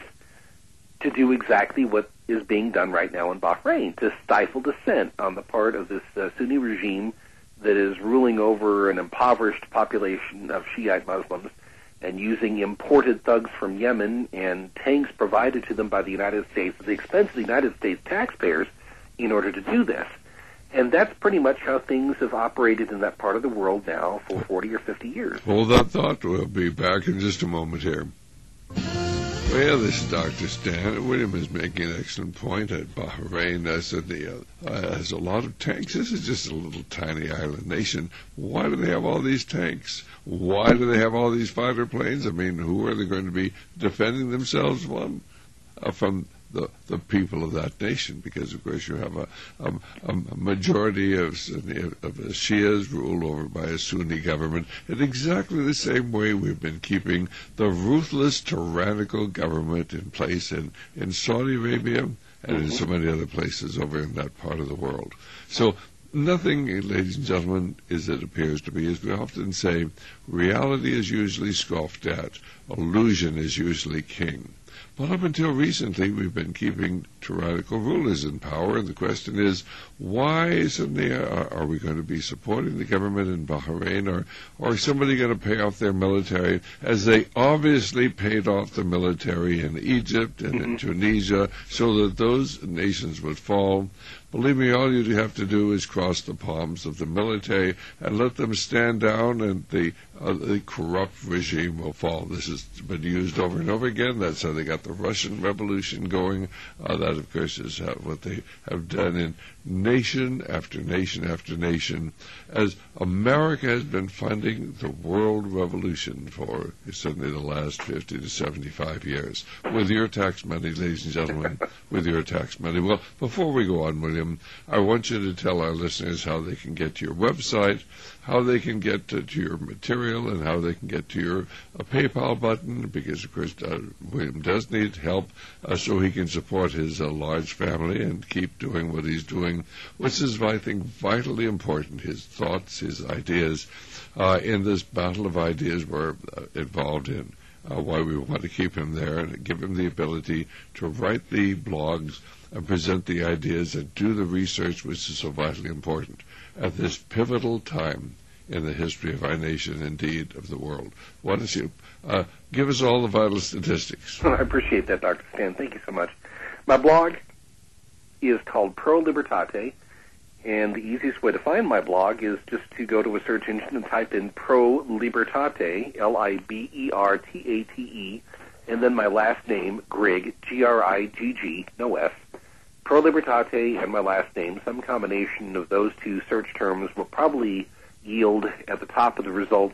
to do exactly what is being done right now in Bahrain, to stifle dissent on the part of this uh, Sunni regime that is ruling over an impoverished population of Shiite Muslims and using imported thugs from Yemen and tanks provided to them by the United States at the expense of the United States taxpayers in order to do this. And that's pretty much how things have operated in that part of the world now for forty or fifty years. Hold that thought. We'll be back in just a moment here. Well, this is Doctor Stan. William is making an excellent point at Bahrain. I said the, uh, has a lot of tanks. This is just a little tiny island nation. Why do they have all these tanks? Why do they have all these fighter planes? I mean, who are they going to be defending themselves from? Uh, from the the people of that nation, because of course you have a, a, a majority of Sunni, of the Shias ruled over by a Sunni government in exactly the same way we've been keeping the ruthless, tyrannical government in place in, in Saudi Arabia and mm-hmm. in so many other places over in that part of the world. So nothing, ladies and gentlemen, as it appears to be. As we often say, reality is usually scoffed at. Illusion is usually king. But up until recently, we've been keeping tyrannical rulers in power, and the question is, why suddenly are, are we going to be supporting the government in Bahrain, or, or is somebody going to pay off their military, as they obviously paid off the military in Egypt and in Tunisia, so that those nations would fall? Believe me, all you have to do is cross the palms of the military and let them stand down, and the uh, the corrupt regime will fall. This has been used over and over again. That's how they got the Russian Revolution going. Uh, that, of course, is how, what they have done in nation after nation after nation, as America has been funding the world revolution for certainly the last fifty to seventy-five years. With your tax money, ladies and gentlemen, with your tax money. Well, before we go on, William, I want you to tell our listeners how they can get to your website, how they can get to, to your material, and how they can get to your uh, PayPal button, because, of course, uh, William does need help uh, so he can support his uh, large family and keep doing what he's doing, which is, I think, vitally important, his thoughts, his ideas, uh, in this battle of ideas we're uh, involved in. Uh, why we want to keep him there and give him the ability to write the blogs and present the ideas and do the research, which is so vitally important at this pivotal time in the history of our nation, indeed, of the world. Why don't you uh, give us all the vital statistics? I appreciate that, Doctor Stan. Thank you so much. My blog is called Pro Libertate, and the easiest way to find my blog is just to go to a search engine and type in Pro Libertate, L I B E R T A T E, and then my last name, Grigg, G R I G G, no S. Pro Libertate and my last name, some combination of those two search terms will probably yield at the top of the results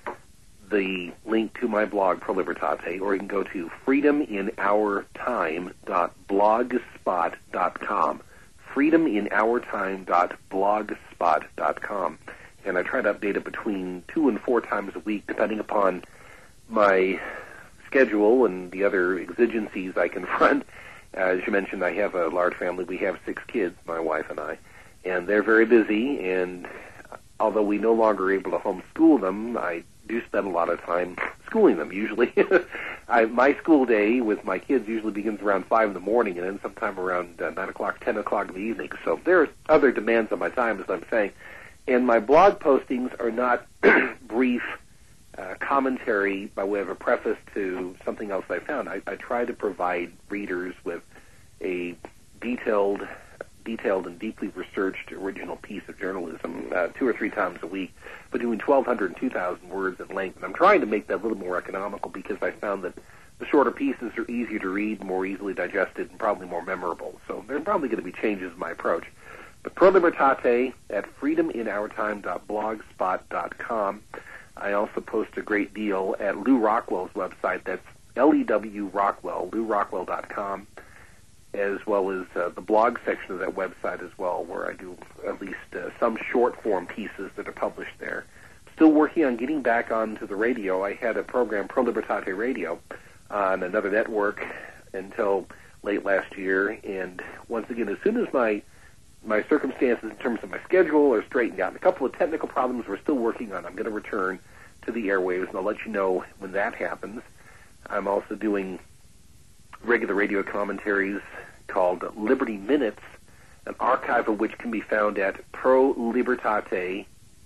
the link to my blog, Pro Libertate, or you can go to freedom in our time dot blogspot dot com. freedom in our time dot blogspot dot com. And I try to update it between two and four times a week, depending upon my schedule and the other exigencies I confront. As you mentioned, I have a large family. We have six kids, my wife and I, and they're very busy, and although we no longer are able to homeschool them, I do spend a lot of time schooling them. Usually, I, my school day with my kids usually begins around five in the morning and ends sometime around uh, nine o'clock, ten o'clock in the evening. So there are other demands on my time, as I'm saying. And my blog postings are not brief uh, commentary by way of a preface to something else I found. I, I try to provide readers with a detailed detailed and deeply researched original piece of journalism uh, two or three times a week, between twelve hundred and two thousand words in length. And I'm trying to make that a little more economical because I found that the shorter pieces are easier to read, more easily digested, and probably more memorable. So there are probably going to be changes in my approach. But Pro Libertate at freedom in our time dot blogspot dot com. I also post a great deal at Lew Rockwell's website. That's L E W Rockwell, lew rockwell dot com. As well as uh, the blog section of that website as well, where I do at least uh, some short-form pieces that are published there. still working on getting back onto the radio. I had a program, Pro Libertate Radio, on another network until late last year. And once again, as soon as my my circumstances in terms of my schedule are straightened out, and a couple of technical problems we're still working on, I'm going to return to the airwaves, and I'll let you know when that happens. I'm also doing regular radio commentaries called Liberty Minutes, an archive of which can be found at Pro Libertate,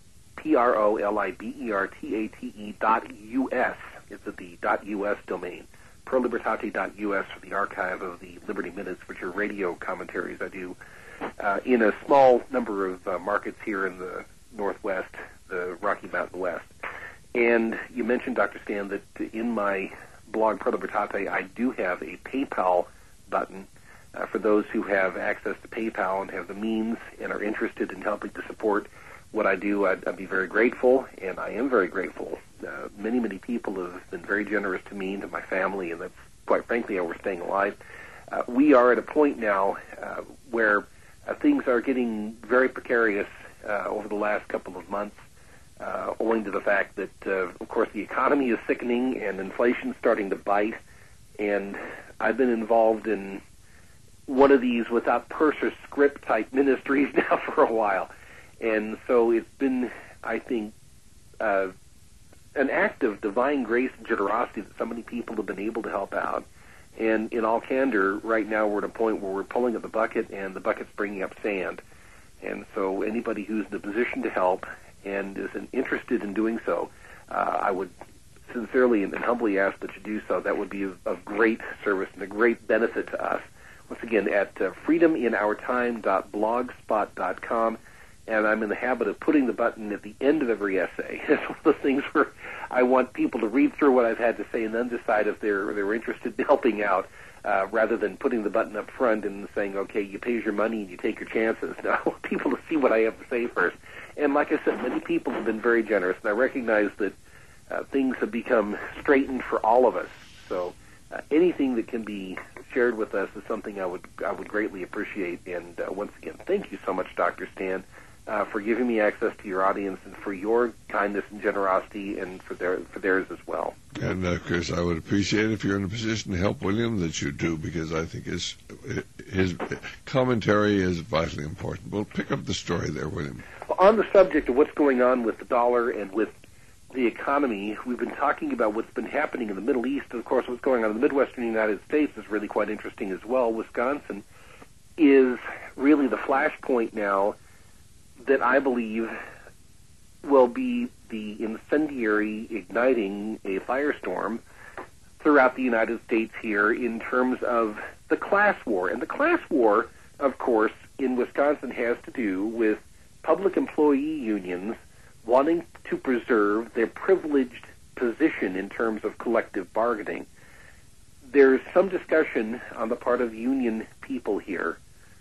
P R O L I B E R T A T E dot U S. It's at the .us domain. pro libertate dot U S for the archive of the Liberty Minutes, which are radio commentaries I do uh, in a small number of uh, markets here in the Northwest, the Rocky Mountain West. And you mentioned, Doctor Stan, that in my blog, Pro Libertate, I do have a PayPal button uh, for those who have access to PayPal and have the means and are interested in helping to support what I do. I'd, I'd be very grateful, and I am very grateful. Uh, many, many people have been very generous to me and to my family, and that's, quite frankly, how we're staying alive. Uh, we are at a point now uh, where uh, things are getting very precarious uh, over the last couple of months, uh, owing to the fact that, uh, of course, the economy is sickening and inflation's starting to bite, and I've been involved in one of these without purse or script type ministries now for a while. And so it's been, I think, uh, an act of divine grace and generosity that so many people have been able to help out. And in all candor, right now we're at a point where we're pulling at the bucket, and the bucket's bringing up sand. And so anybody who's in a position to help and is interested in doing so, uh, I would sincerely and humbly ask that you do so. That would be of, of great service and a great benefit to us. Once again, at uh, freedom in our time dot blogspot dot com. And I'm in the habit of putting the button at the end of every essay. It's one of those things where I want people to read through what I've had to say and then decide if they're they're interested in helping out, uh, rather than putting the button up front and saying, okay, you pay your money and you take your chances. No, I want people to see what I have to say first. And like I said, many people have been very generous, and I recognize that uh, things have become straightened for all of us. So uh, anything that can be shared with us is something I would I would greatly appreciate. And uh, once again, thank you so much, Doctor Stan, Uh, for giving me access to your audience and for your kindness and generosity and for their for theirs as well. And, uh, Chris, I would appreciate if you're in a position to help William that you do, because I think his, his commentary is vitally important. We'll pick up the story there, William. Well, on the subject of what's going on with the dollar and with the economy, we've been talking about what's been happening in the Middle East. And, of course, what's going on in the Midwestern United States is really quite interesting as well. Wisconsin is really the flashpoint now that I believe will be the incendiary igniting a firestorm throughout the United States here in terms of the class war. And the class war, of course, in Wisconsin has to do with public employee unions wanting to preserve their privileged position in terms of collective bargaining. There's some discussion on the part of union people here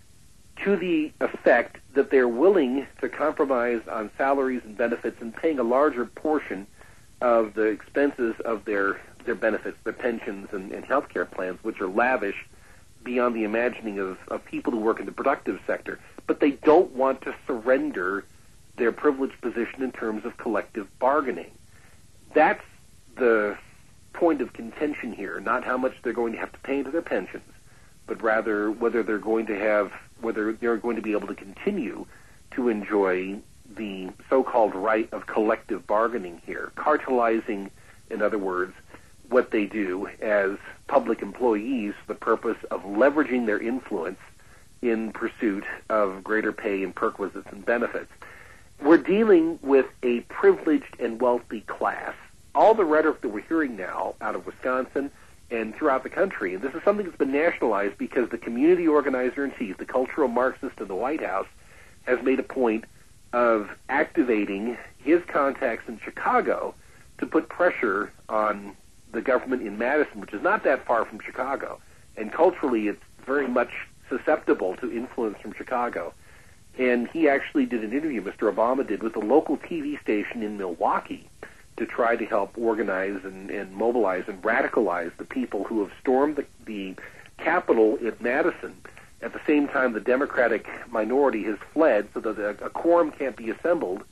to the effect that they're willing to compromise on salaries and benefits and paying a larger portion of the expenses of their, their benefits, their pensions and, and health care plans, which are lavish beyond the imagining of, of people who work in the productive sector. But they don't want to surrender their privileged position in terms of collective bargaining. That's the point of contention here, not how much they're going to have to pay into their pensions, but rather whether they're going to have whether they're going to be able to continue to enjoy the so-called right of collective bargaining here, cartelizing, in other words, what they do as public employees for the purpose of leveraging their influence in pursuit of greater pay and perquisites and benefits. We're dealing with a privileged and wealthy class. All the rhetoric that we're hearing now out of Wisconsin and throughout the country, and this is something that's been nationalized because the community organizer-in-chief, the cultural Marxist in the White House, has made a point of activating his contacts in Chicago to put pressure on the government in Madison, which is not that far from Chicago. And culturally, it's very much susceptible to influence from Chicago. And he actually did an interview, Mister Obama did, with a local T V station in Milwaukee to try to help organize and, and mobilize and radicalize the people who have stormed the, the Capitol in Madison. At the same time, the Democratic minority has fled so that a, a quorum can't be assembled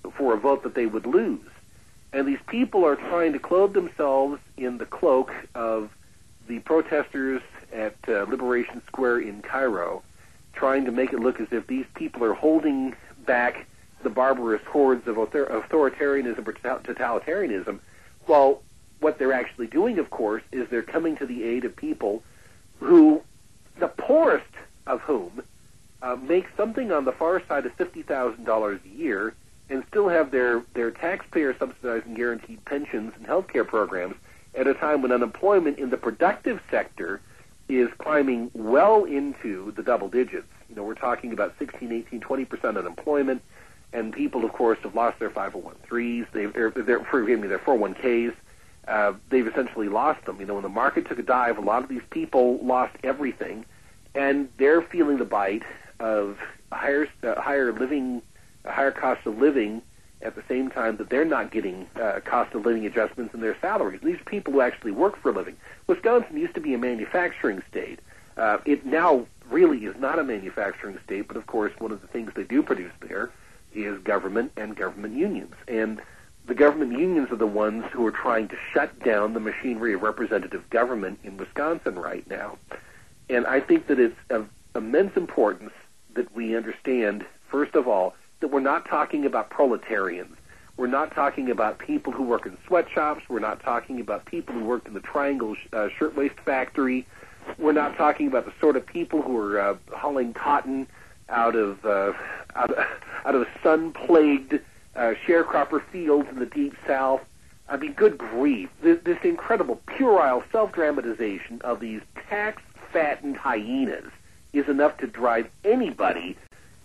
for a vote that they would lose. And these people are trying to clothe themselves in the cloak of the protesters at uh, Liberation Square in Cairo, trying to make it look as if these people are holding back the barbarous hordes of author- authoritarianism or totalitarianism, while what they're actually doing, of course, is they're coming to the aid of people who, the poorest of whom, uh, make something on the far side of fifty thousand dollars a year and still have their, their taxpayer-subsidized and guaranteed pensions and health care programs at a time when unemployment in the productive sector is climbing well into the double digits. You know, we're talking about sixteen, eighteen, twenty percent unemployment, and people, of course, have lost their five oh one threes, they've, er, their, forgive me, their four oh one Ks. Uh, they've essentially lost them. You know, when the market took a dive, a lot of these people lost everything, and they're feeling the bite of a higher, uh, higher living, a higher cost of living at the same time that they're not getting uh, cost of living adjustments in their salaries. These are people who actually work for a living. Wisconsin used to be a manufacturing state. Uh, it now really is not a manufacturing state, but of course one of the things they do produce there is government and government unions. And the government unions are the ones who are trying to shut down the machinery of representative government in Wisconsin right now. And I think that it's of immense importance that we understand, first of all, that we're not talking about proletarians. We're not talking about people who work in sweatshops. We're not talking about people who work in the Triangle uh, Shirtwaist Factory. We're not talking about the sort of people who are uh, hauling cotton out of uh, out, of, out of sun-plagued uh, sharecropper fields in the Deep South. I mean, good grief. This, this incredible puerile self-dramatization of these tax-fattened hyenas is enough to drive anybody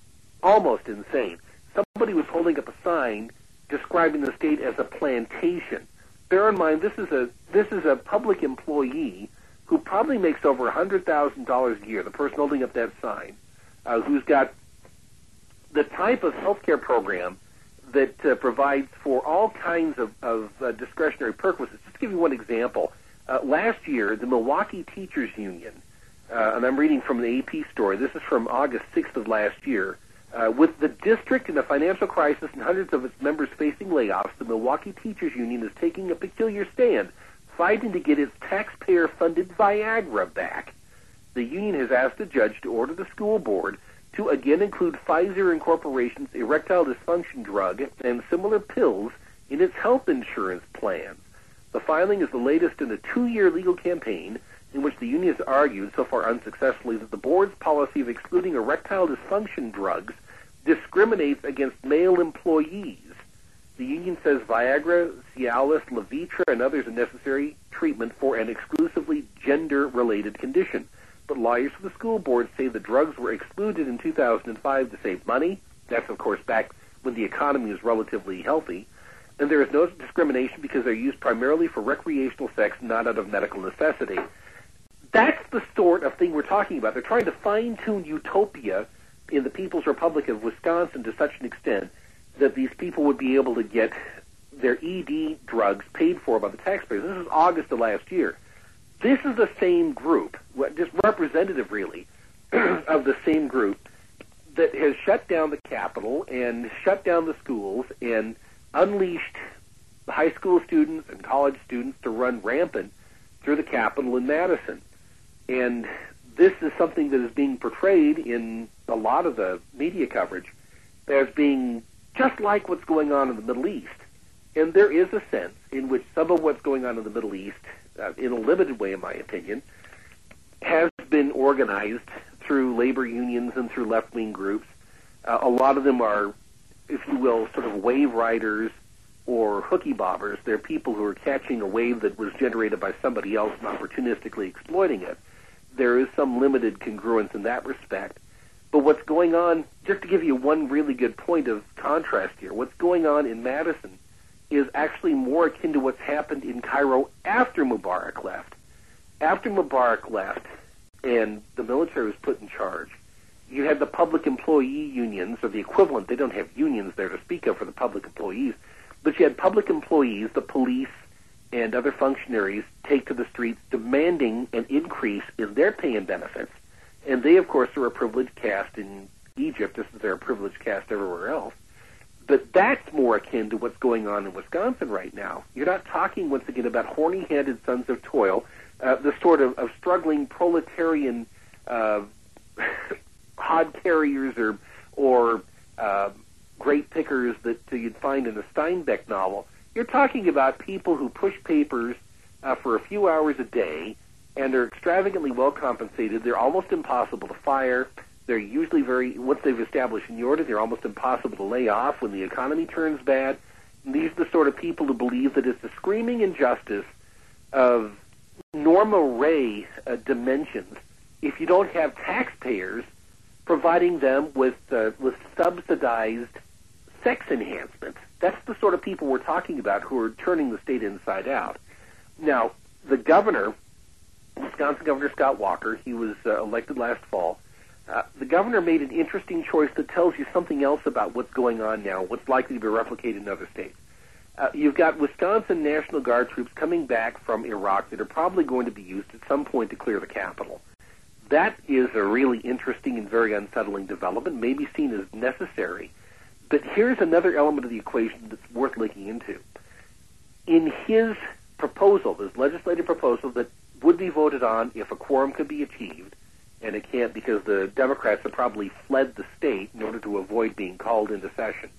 almost insane. Somebody was holding up a sign describing the state as a plantation. Bear in mind, this is a this is a public employee who probably makes over one hundred thousand dollars a year, the person holding up that sign, uh, who's got the type of health care program that uh, provides for all kinds of, of uh, discretionary purposes. Just to give you one example, uh, last year, the Milwaukee Teachers Union, uh, and I'm reading from an A P story, this is from August sixth of last year, Uh, with the district in a financial crisis and hundreds of its members facing layoffs, the Milwaukee Teachers Union is taking a peculiar stand, fighting to get its taxpayer-funded Viagra back. The union has asked a judge to order the school board to again include Pfizer Incorporation's erectile dysfunction drug and similar pills in its health insurance plans. The filing is the latest in a two-year legal campaign in which the union has argued, so far unsuccessfully, that the board's policy of excluding erectile dysfunction drugs discriminates against male employees. The union says Viagra, Cialis, Levitra, and others are necessary treatment for an exclusively gender-related condition. But lawyers for the school board say the drugs were excluded in two thousand five to save money. That's, of course, back when the economy was relatively healthy. And there is no discrimination because they're used primarily for recreational sex, not out of medical necessity. That's the sort of thing we're talking about. They're trying to fine-tune utopia in the People's Republic of Wisconsin to such an extent that these people would be able to get their E D drugs paid for by the taxpayers. This is August of last year. This is the same group, just representative really, of the same group that has shut down the Capitol and shut down the schools and unleashed high school students and college students to run rampant through the Capitol in Madison. And this is something that is being portrayed in a lot of the media coverage as being just like what's going on in the Middle East. And there is a sense in which some of what's going on in the Middle East, uh, in a limited way in my opinion, has been organized through labor unions and through left-wing groups. Uh, a lot of them are, if you will, sort of wave riders or hooky bobbers. They're people who are catching a wave that was generated by somebody else and opportunistically exploiting it. There is some limited congruence in that respect. But what's going on, just to give you one really good point of contrast here, what's going on in Madison is actually more akin to what's happened in Cairo after Mubarak left. After Mubarak left and the military was put in charge, you had the public employee unions, or the equivalent. They don't have unions there to speak of for the public employees, but you had public employees, the police, and other functionaries take to the streets demanding an increase in their pay and benefits. And they, of course, are a privileged caste in Egypt, just as they're a privileged caste everywhere else. But That's more akin to what's going on in Wisconsin right now. You're not talking, once again, about horny-handed sons of toil, uh, the sort of, of struggling proletarian uh, hod carriers or, or uh, grape pickers that uh, you'd find in a Steinbeck novel. You're talking about people who push papers uh, for a few hours a day, and they're extravagantly well compensated. They're almost impossible to fire. They're usually very, once they've established seniority, they're almost impossible to lay off when the economy turns bad. And these are the sort of people who believe that it's the screaming injustice of Norma Ray uh, dimensions if you don't have taxpayers providing them with uh, with subsidized sex enhancement. That's the sort of people we're talking about who are turning the state inside out. Now, the governor, Wisconsin Governor Scott Walker, he was uh, elected last fall. Uh, the governor made an interesting choice that tells you something else about what's going on now, what's likely to be replicated in other states. Uh, you've got Wisconsin National Guard troops coming back from Iraq that are probably going to be used at some point to clear the Capitol. That is a really interesting and very unsettling development, maybe seen as necessary. But here's another element of the equation that's worth looking into. In his proposal, his legislative proposal that would be voted on if a quorum could be achieved, and it can't because the Democrats have probably fled the state in order to avoid being called into session.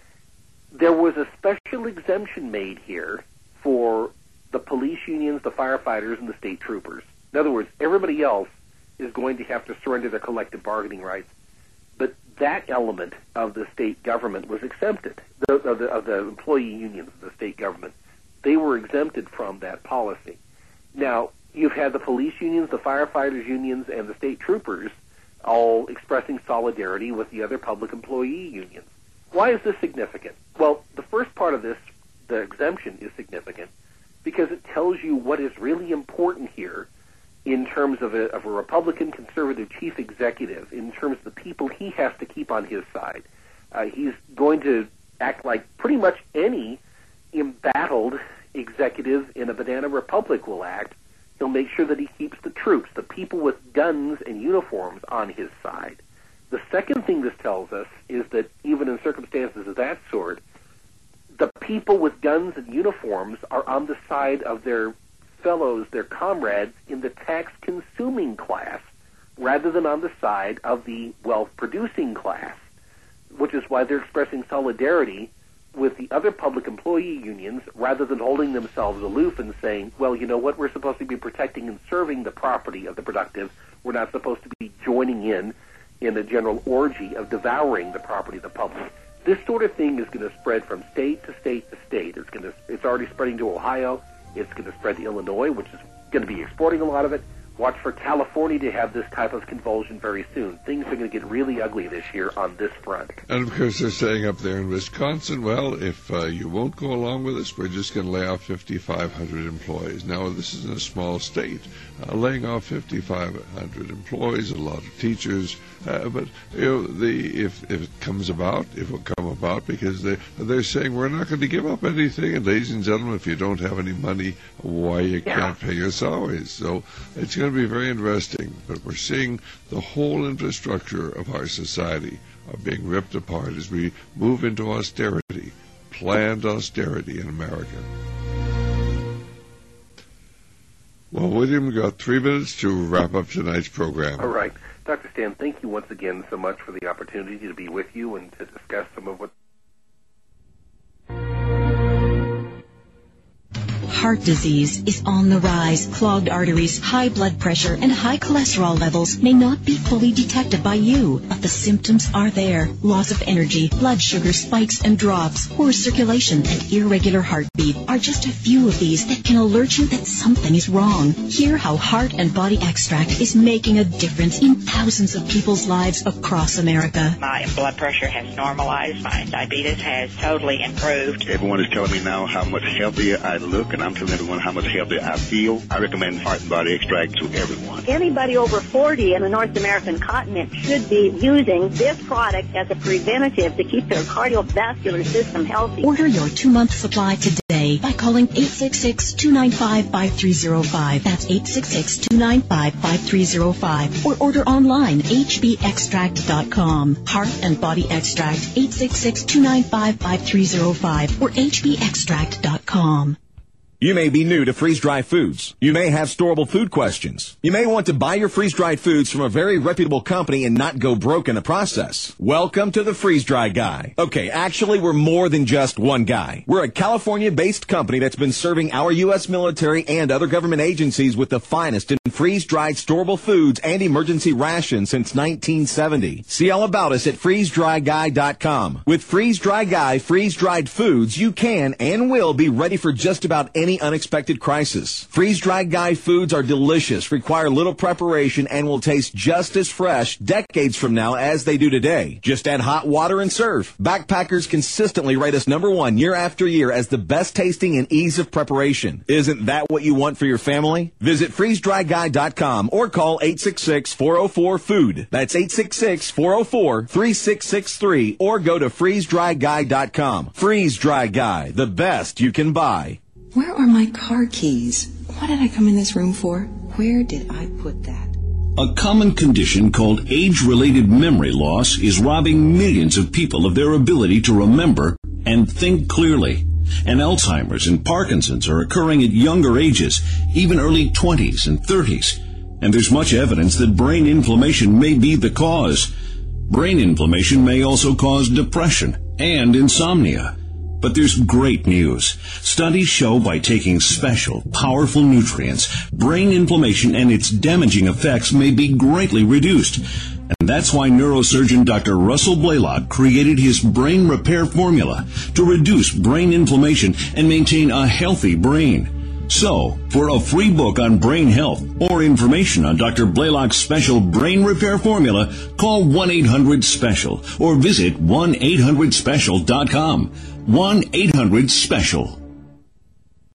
There was a special exemption made here for the police unions, the firefighters, and the state troopers. In other words, everybody else is going to have to surrender their collective bargaining rights. But that element of the state government was exempted, the, of, the, of the employee unions of the state government. They were exempted from that policy. Now, you've had the police unions, the firefighters unions, and the state troopers all expressing solidarity with the other public employee unions. Why is this significant? Well, the first part of this, the exemption, is significant because it tells you what is really important here in terms of a, of a Republican conservative chief executive, in terms of the people he has to keep on his side. Uh, he's going to act like pretty much any embattled executive in a banana republic will act. He'll make sure that he keeps the troops, the people with guns and uniforms, on his side. The second thing this tells us is that even in circumstances of that sort, the people with guns and uniforms are on the side of their fellows, their comrades in the tax-consuming class, rather than on the side of the wealth-producing class, which is why they're expressing solidarity with the other public employee unions rather than holding themselves aloof and saying, well, you know what, we're supposed to be protecting and serving the property of the productive. We're not supposed to be joining in in a general orgy of devouring the property of the public. This sort of thing is going to spread from state to state to state. It's going to, it's already spreading to Ohio. It's going to spread to Illinois, which is going to be exporting a lot of it. Watch for California to have this type of convulsion very soon. Things are going to get really ugly this year on this front. And, of course, they're saying up there in Wisconsin, well, if uh, you won't go along with us, we're just going to lay off fifty-five hundred employees. Now, this is in a small state. Uh, laying off fifty-five hundred employees, a lot of teachers. Uh, but, you know, the if, if it comes about, it will come about because they, they're saying we're not going to give up anything. And, ladies and gentlemen, if you don't have any money, why you yeah. can't pay your salaries. So it's going to be very interesting. But we're seeing the whole infrastructure of our society are being ripped apart as we move into austerity, planned austerity in America. Well, William, we've got three minutes to wrap up tonight's program. All right. Doctor Stan, thank you once again so much for the opportunity to be with you and to discuss some of what... Heart disease is on the rise. Clogged arteries, high blood pressure, and high cholesterol levels may not be fully detected by you, but the symptoms are there. Loss of energy, blood sugar spikes and drops, poor circulation, and irregular heartbeat are just a few of these that can alert you that something is wrong. Hear how Heart and Body Extract is making a difference in thousands of people's lives across America. My blood pressure has normalized. My diabetes has totally improved. Everyone is telling me now how much healthier I look, and I'm I'm telling everyone how much healthier I feel. I recommend Heart and Body Extract to everyone. Anybody over forty in the North American continent should be using this product as a preventative to keep their cardiovascular system healthy. Order your two-month supply today by calling eight six six, two nine five, five three zero five. That's eight six six, two nine five, five three zero five. Or order online, h b extract dot com. Heart and Body Extract, eight six six, two nine five, five three zero five or h b extract dot com. You may be new to freeze-dried foods. You may have storable food questions. You may want to buy your freeze-dried foods from a very reputable company and not go broke in the process. Welcome to the Freeze-Dry Guy. Okay, actually, we're more than just one guy. We're a California-based company that's been serving our U S military and other government agencies with the finest in freeze-dried storable foods and emergency rations since nineteen seventy. See all about us at freeze dry guy dot com. With Freeze-Dry Guy freeze-dried foods, you can and will be ready for just about any unexpected crisis. Freeze-Dried Guy foods are delicious, require little preparation, and will taste just as fresh decades from now as they do today. Just add hot water and serve. Backpackers consistently rate us number one year after year as the best tasting and ease of preparation. Isn't that what you want for your family? Visit freeze dry guy dot com or call eight six six, four oh four, food. That's eight six six, four oh four, three six six three or go to freeze dry guy dot com. Freeze-Dry Guy, the best you can buy. Where are my car keys? What did I come in this room for? Where did I put that? A common condition called age-related memory loss is robbing millions of people of their ability to remember and think clearly. And Alzheimer's and Parkinson's are occurring at younger ages, even early twenties and thirties. And there's much evidence that brain inflammation may be the cause. Brain inflammation may also cause depression and insomnia. But there's great news. Studies show by taking special, powerful nutrients, brain inflammation and its damaging effects may be greatly reduced. And that's why neurosurgeon Doctor Russell Blaylock created his brain repair formula to reduce brain inflammation and maintain a healthy brain. So, for a free book on brain health or information on Doctor Blaylock's special brain repair formula, call one eight hundred special or visit one eight hundred special dot com. one eight hundred special.